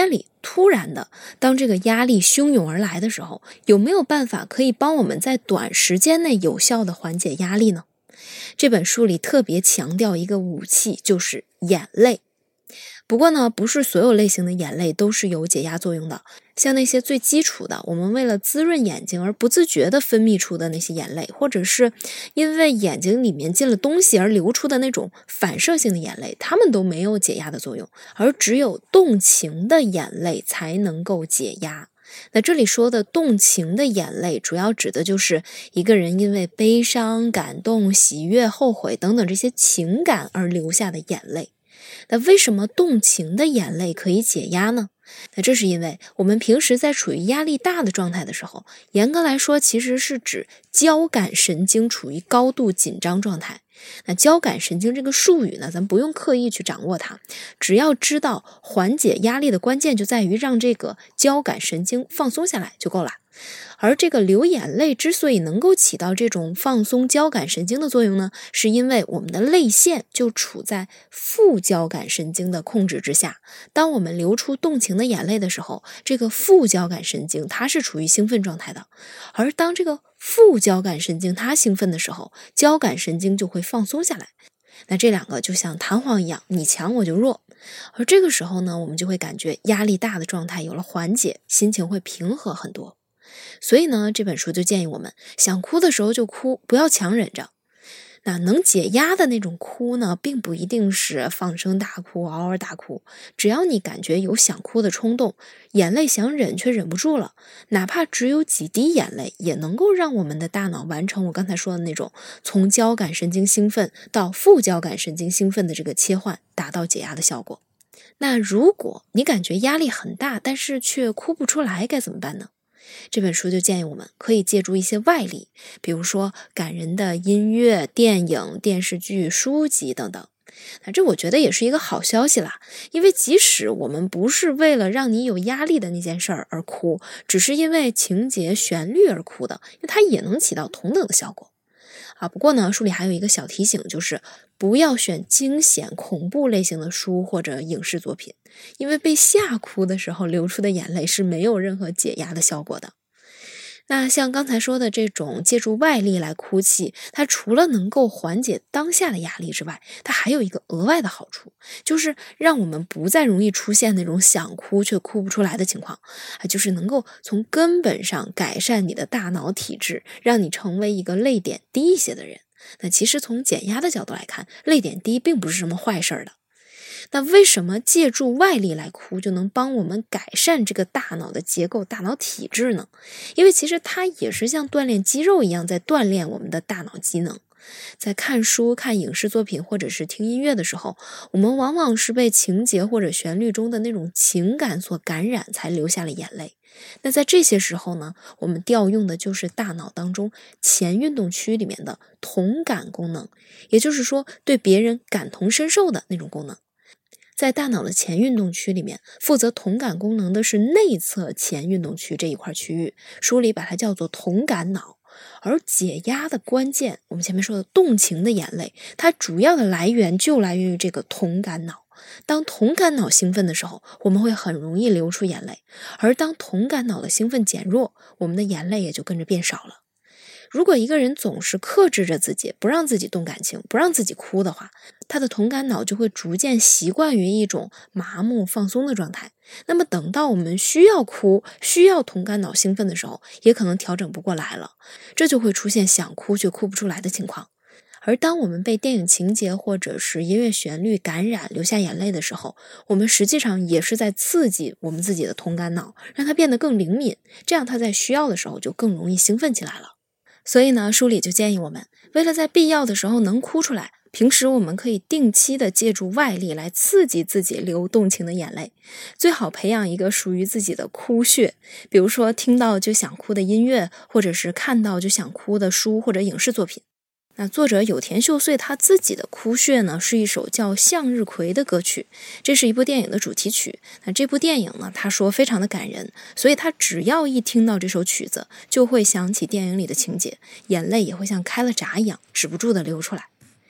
突然的，当这个压力汹涌而来的时候，有没有办法可以帮我们在短时间内有效的缓解压力呢？这本书里特别强调一个武器，就是眼泪。不过呢，不是所有类型的眼泪都是有解压作用的。像那些最基础的，我们为了滋润眼睛而不自觉地分泌出的那些眼泪，或者是因为眼睛里面进了东西而流出的那种反射性的眼泪，它们都没有解压的作用，而只有动情的眼泪才能够解压。那这里说的动情的眼泪，主要指的就是一个人因为悲伤、感动、喜悦、后悔等等这些情感而流下的眼泪。那为什么动情的眼泪可以解压呢？那这是因为我们平时在处于压力大的状态的时候，严格来说其实是指交感神经处于高度紧张状态。那交感神经这个术语呢，咱不用刻意去掌握它，只要知道缓解压力的关键就在于让这个交感神经放松下来就够了。而这个流眼泪之所以能够起到这种放松交感神经的作用呢，是因为我们的泪腺就处在副交感神经的控制之下。当我们流出动情的眼泪的时候，这个副交感神经它是处于兴奋状态的，而当这个副交感神经它兴奋的时候，交感神经就会放松下来。那这两个就像弹簧一样，你强我就弱。而这个时候呢，我们就会感觉压力大的状态有了缓解，心情会平和很多。所以呢，这本书就建议我们想哭的时候就哭，不要强忍着。那能解压的那种哭呢，并不一定是放声大哭、嗷嗷大哭，只要你感觉有想哭的冲动，眼泪想忍却忍不住了，哪怕只有几滴眼泪，也能够让我们的大脑完成我刚才说的那种从交感神经兴奋到副交感神经兴奋的这个切换，达到解压的效果。那如果你感觉压力很大，但是却哭不出来，该怎么办呢？这本书就建议我们可以借助一些外力，比如说感人的音乐、电影、电视剧、书籍等等。那这我觉得也是一个好消息啦，因为即使我们不是为了让你有压力的那件事儿而哭，只是因为情节旋律而哭的，它也能起到同等的效果。啊，不过呢，书里还有一个小提醒，就是不要选惊险恐怖类型的书或者影视作品，因为被吓哭的时候流出的眼泪是没有任何解压的效果的。那像刚才说的这种借助外力来哭泣，它除了能够缓解当下的压力之外，它还有一个额外的好处，就是让我们不再容易出现那种想哭却哭不出来的情况，就是能够从根本上改善你的大脑体质，让你成为一个泪点低一些的人。那其实从减压的角度来看，泪点低并不是什么坏事的。那为什么借助外力来哭就能帮我们改善这个大脑的结构、大脑体质呢？因为其实它也是像锻炼肌肉一样在锻炼我们的大脑机能。在看书、看影视作品或者是听音乐的时候，我们往往是被情节或者旋律中的那种情感所感染，才流下了眼泪。那在这些时候呢，我们调用的就是大脑当中前运动区里面的同感功能，也就是说对别人感同身受的那种功能。在大脑的前运动区里面，负责同感功能的是内侧前运动区这一块区域，书里把它叫做同感脑。而解压的关键，我们前面说的动情的眼泪，它主要的来源就来源于这个同感脑。当同感脑兴奋的时候，我们会很容易流出眼泪，而当同感脑的兴奋减弱，我们的眼泪也就跟着变少了。如果一个人总是克制着自己，不让自己动感情，不让自己哭的话，他的同感脑就会逐渐习惯于一种麻木放松的状态。那么等到我们需要哭，需要同感脑兴奋的时候，也可能调整不过来了，这就会出现想哭却哭不出来的情况。而当我们被电影情节或者是音乐旋律感染，流下眼泪的时候，我们实际上也是在刺激我们自己的同感脑，让它变得更灵敏，这样它在需要的时候就更容易兴奋起来了。所以呢，书里就建议我们，为了在必要的时候能哭出来，平时我们可以定期的借助外力来刺激自己流动情的眼泪，最好培养一个属于自己的哭穴，比如说听到就想哭的音乐，或者是看到就想哭的书或者影视作品。那作者有田秀穗他自己的哭穴呢，是一首叫《向日葵》的歌曲，这是一部电影的主题曲。那这部电影呢，他说非常的感人，所以他只要一听到这首曲子，就会想起电影里的情节，眼泪也会像开了闸一样止不住的流出来。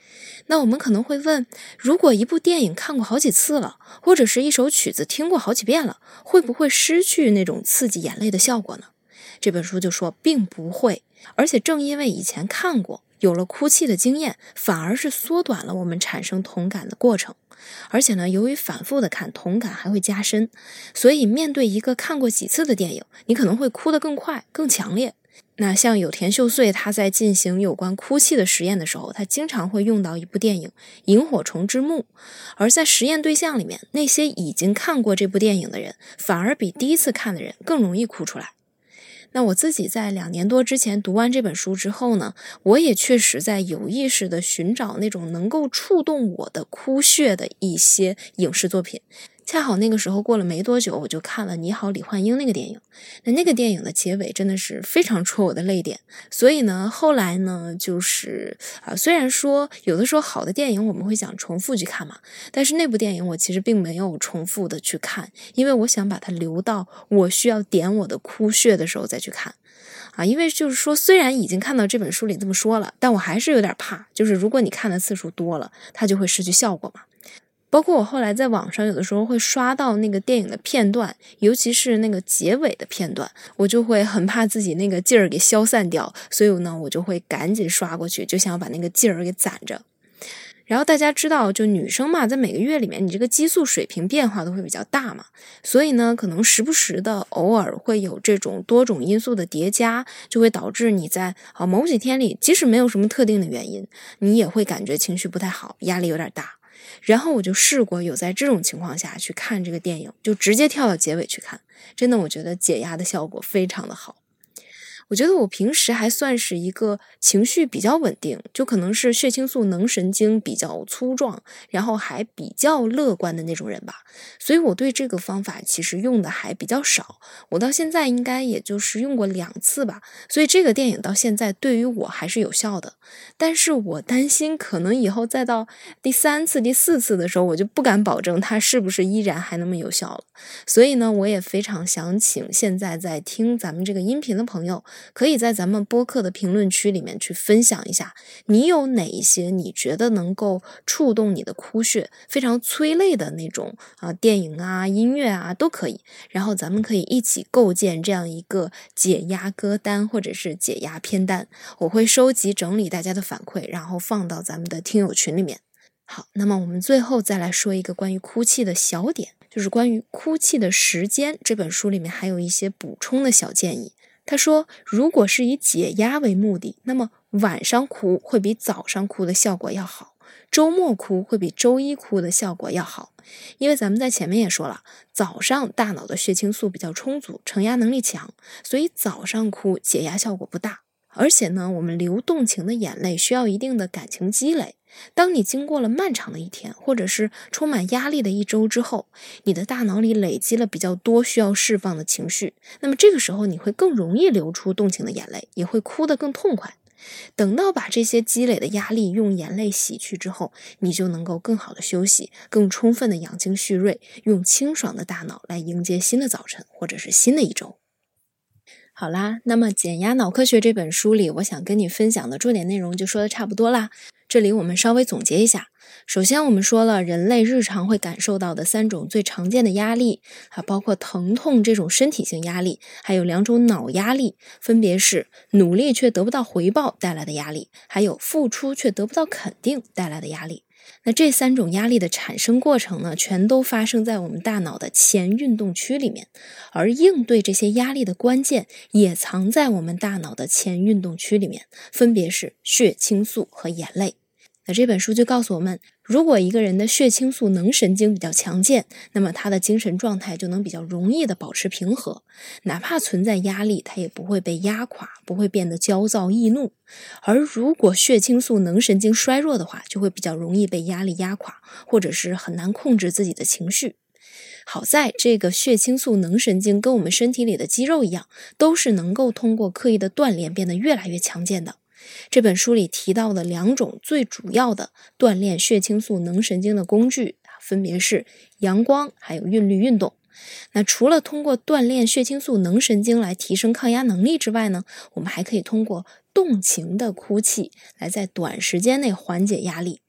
那我们可能会问，如果一部电影看过好几次了，或者是一首曲子听过好几遍了，会不会失去那种刺激眼泪的效果呢？这本书就说并不会，而且正因为以前看过，有了哭泣的经验，反而是缩短了我们产生同感的过程。而且呢，由于反复的看，同感还会加深，所以面对一个看过几次的电影，你可能会哭得更快、更强烈。那像有田秀穗，他在进行有关哭泣的实验的时候，他经常会用到一部电影《萤火虫之墓》，而在实验对象里面，那些已经看过这部电影的人，反而比第一次看的人更容易哭出来。那我自己在两年多之前读完这本书之后呢，我也确实在有意识的寻找那种能够触动我的哭穴的一些影视作品。恰好那个时候过了没多久，我就看了《你好，李焕英》那个电影。那那个电影的结尾真的是非常戳我的泪点。所以呢，后来呢，就是啊，虽然说有的时候好的电影我们会想重复去看嘛，但是那部电影我其实并没有重复的去看，因为我想把它留到我需要点我的哭穴的时候再去看。啊，因为就是说，虽然已经看到这本书里这么说了，但我还是有点怕，就是如果你看的次数多了，它就会失去效果嘛。包括我后来在网上有的时候会刷到那个电影的片段，尤其是那个结尾的片段，我就会很怕自己那个劲儿给消散掉，所以呢，我就会赶紧刷过去，就想要把那个劲儿给攒着。然后大家知道，就女生嘛，在每个月里面，你这个激素水平变化都会比较大嘛，所以呢，可能时不时的偶尔会有这种多种因素的叠加，就会导致你在啊某几天里，即使没有什么特定的原因，你也会感觉情绪不太好，压力有点大。然后我就试过有在这种情况下去看这个电影，就直接跳到结尾去看，真的我觉得解压的效果非常的好。我觉得我平时还算是一个情绪比较稳定，就可能是血清素能神经比较粗壮，然后还比较乐观的那种人吧。所以我对这个方法其实用的还比较少，我到现在应该也就是用过两次吧。所以这个电影到现在对于我还是有效的。但是我担心可能以后再到第三次、第四次的时候，我就不敢保证它是不是依然还那么有效了。所以呢，我也非常想请现在在听咱们这个音频的朋友，可以在咱们播客的评论区里面去分享一下，你有哪一些你觉得能够触动你的哭穴，非常催泪的那种啊电影啊、音乐啊都可以。然后咱们可以一起构建这样一个解压歌单或者是解压片单，我会收集整理大家的反馈，然后放到咱们的听友群里面。好，那么我们最后再来说一个关于哭泣的小点，就是关于哭泣的时间，这本书里面还有一些补充的小建议。他说，如果是以解压为目的，那么晚上哭会比早上哭的效果要好，周末哭会比周一哭的效果要好。因为咱们在前面也说了，早上大脑的血清素比较充足，承压能力强，所以早上哭解压效果不大。而且呢，我们流动情的眼泪需要一定的感情积累。当你经过了漫长的一天，或者是充满压力的一周之后，你的大脑里累积了比较多需要释放的情绪，那么这个时候你会更容易流出动情的眼泪，也会哭得更痛快。等到把这些积累的压力用眼泪洗去之后，你就能够更好的休息，更充分的养精蓄锐，用清爽的大脑来迎接新的早晨，或者是新的一周。好啦，那么《减压脑科学》这本书里，我想跟你分享的重点内容就说的差不多啦。这里我们稍微总结一下。首先我们说了人类日常会感受到的三种最常见的压力，还包括疼痛这种身体性压力，还有两种脑压力，分别是努力却得不到回报带来的压力，还有付出却得不到肯定带来的压力。那这三种压力的产生过程呢，全都发生在我们大脑的前运动区里面，而应对这些压力的关键也藏在我们大脑的前运动区里面，分别是血清素和眼泪。那这本书就告诉我们，如果一个人的血清素能神经比较强健，那么他的精神状态就能比较容易的保持平和，哪怕存在压力，他也不会被压垮，不会变得焦躁易怒。而如果血清素能神经衰弱的话，就会比较容易被压力压垮，或者是很难控制自己的情绪。好在这个血清素能神经跟我们身体里的肌肉一样，都是能够通过刻意的锻炼变得越来越强健的。这本书里提到的两种最主要的锻炼血清素能神经的工具，分别是阳光还有韵律运动。那除了通过锻炼血清素能神经来提升抗压能力之外呢，我们还可以通过动情的哭泣来在短时间内缓解压力。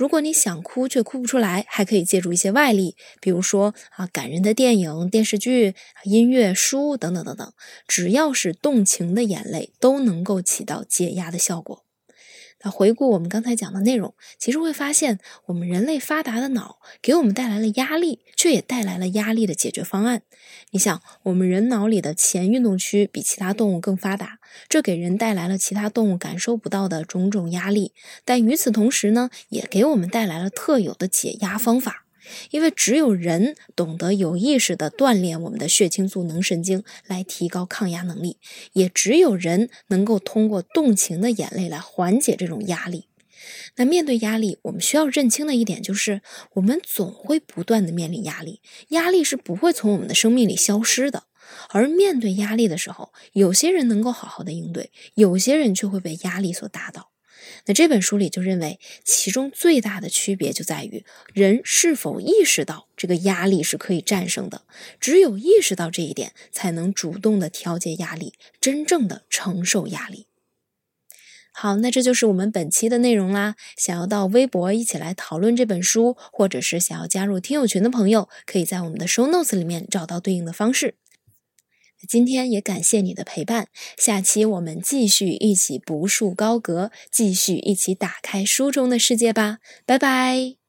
如果你想哭却哭不出来，还可以借助一些外力，比如说啊感人的电影、电视剧、音乐、书等等等等，只要是动情的眼泪，都能够起到解压的效果。那回顾我们刚才讲的内容，其实会发现我们人类发达的脑给我们带来了压力，却也带来了压力的解决方案。你想，我们人脑里的前运动区比其他动物更发达，这给人带来了其他动物感受不到的种种压力，但与此同时呢，也给我们带来了特有的解压方法。因为只有人懂得有意识地锻炼我们的血清素能神经来提高抗压能力，也只有人能够通过动情的眼泪来缓解这种压力。那面对压力，我们需要认清的一点就是，我们总会不断地面临压力，压力是不会从我们的生命里消失的。而面对压力的时候，有些人能够好好的应对，有些人却会被压力所打倒。那这本书里就认为，其中最大的区别就在于人是否意识到这个压力是可以战胜的，只有意识到这一点，才能主动的调节压力，真正的承受压力。好，那这就是我们本期的内容啦。想要到微博一起来讨论这本书，或者是想要加入听友群的朋友，可以在我们的 show notes 里面找到对应的方式。今天也感谢你的陪伴，下期我们继续一起不树高阁，继续一起打开书中的世界吧，拜拜。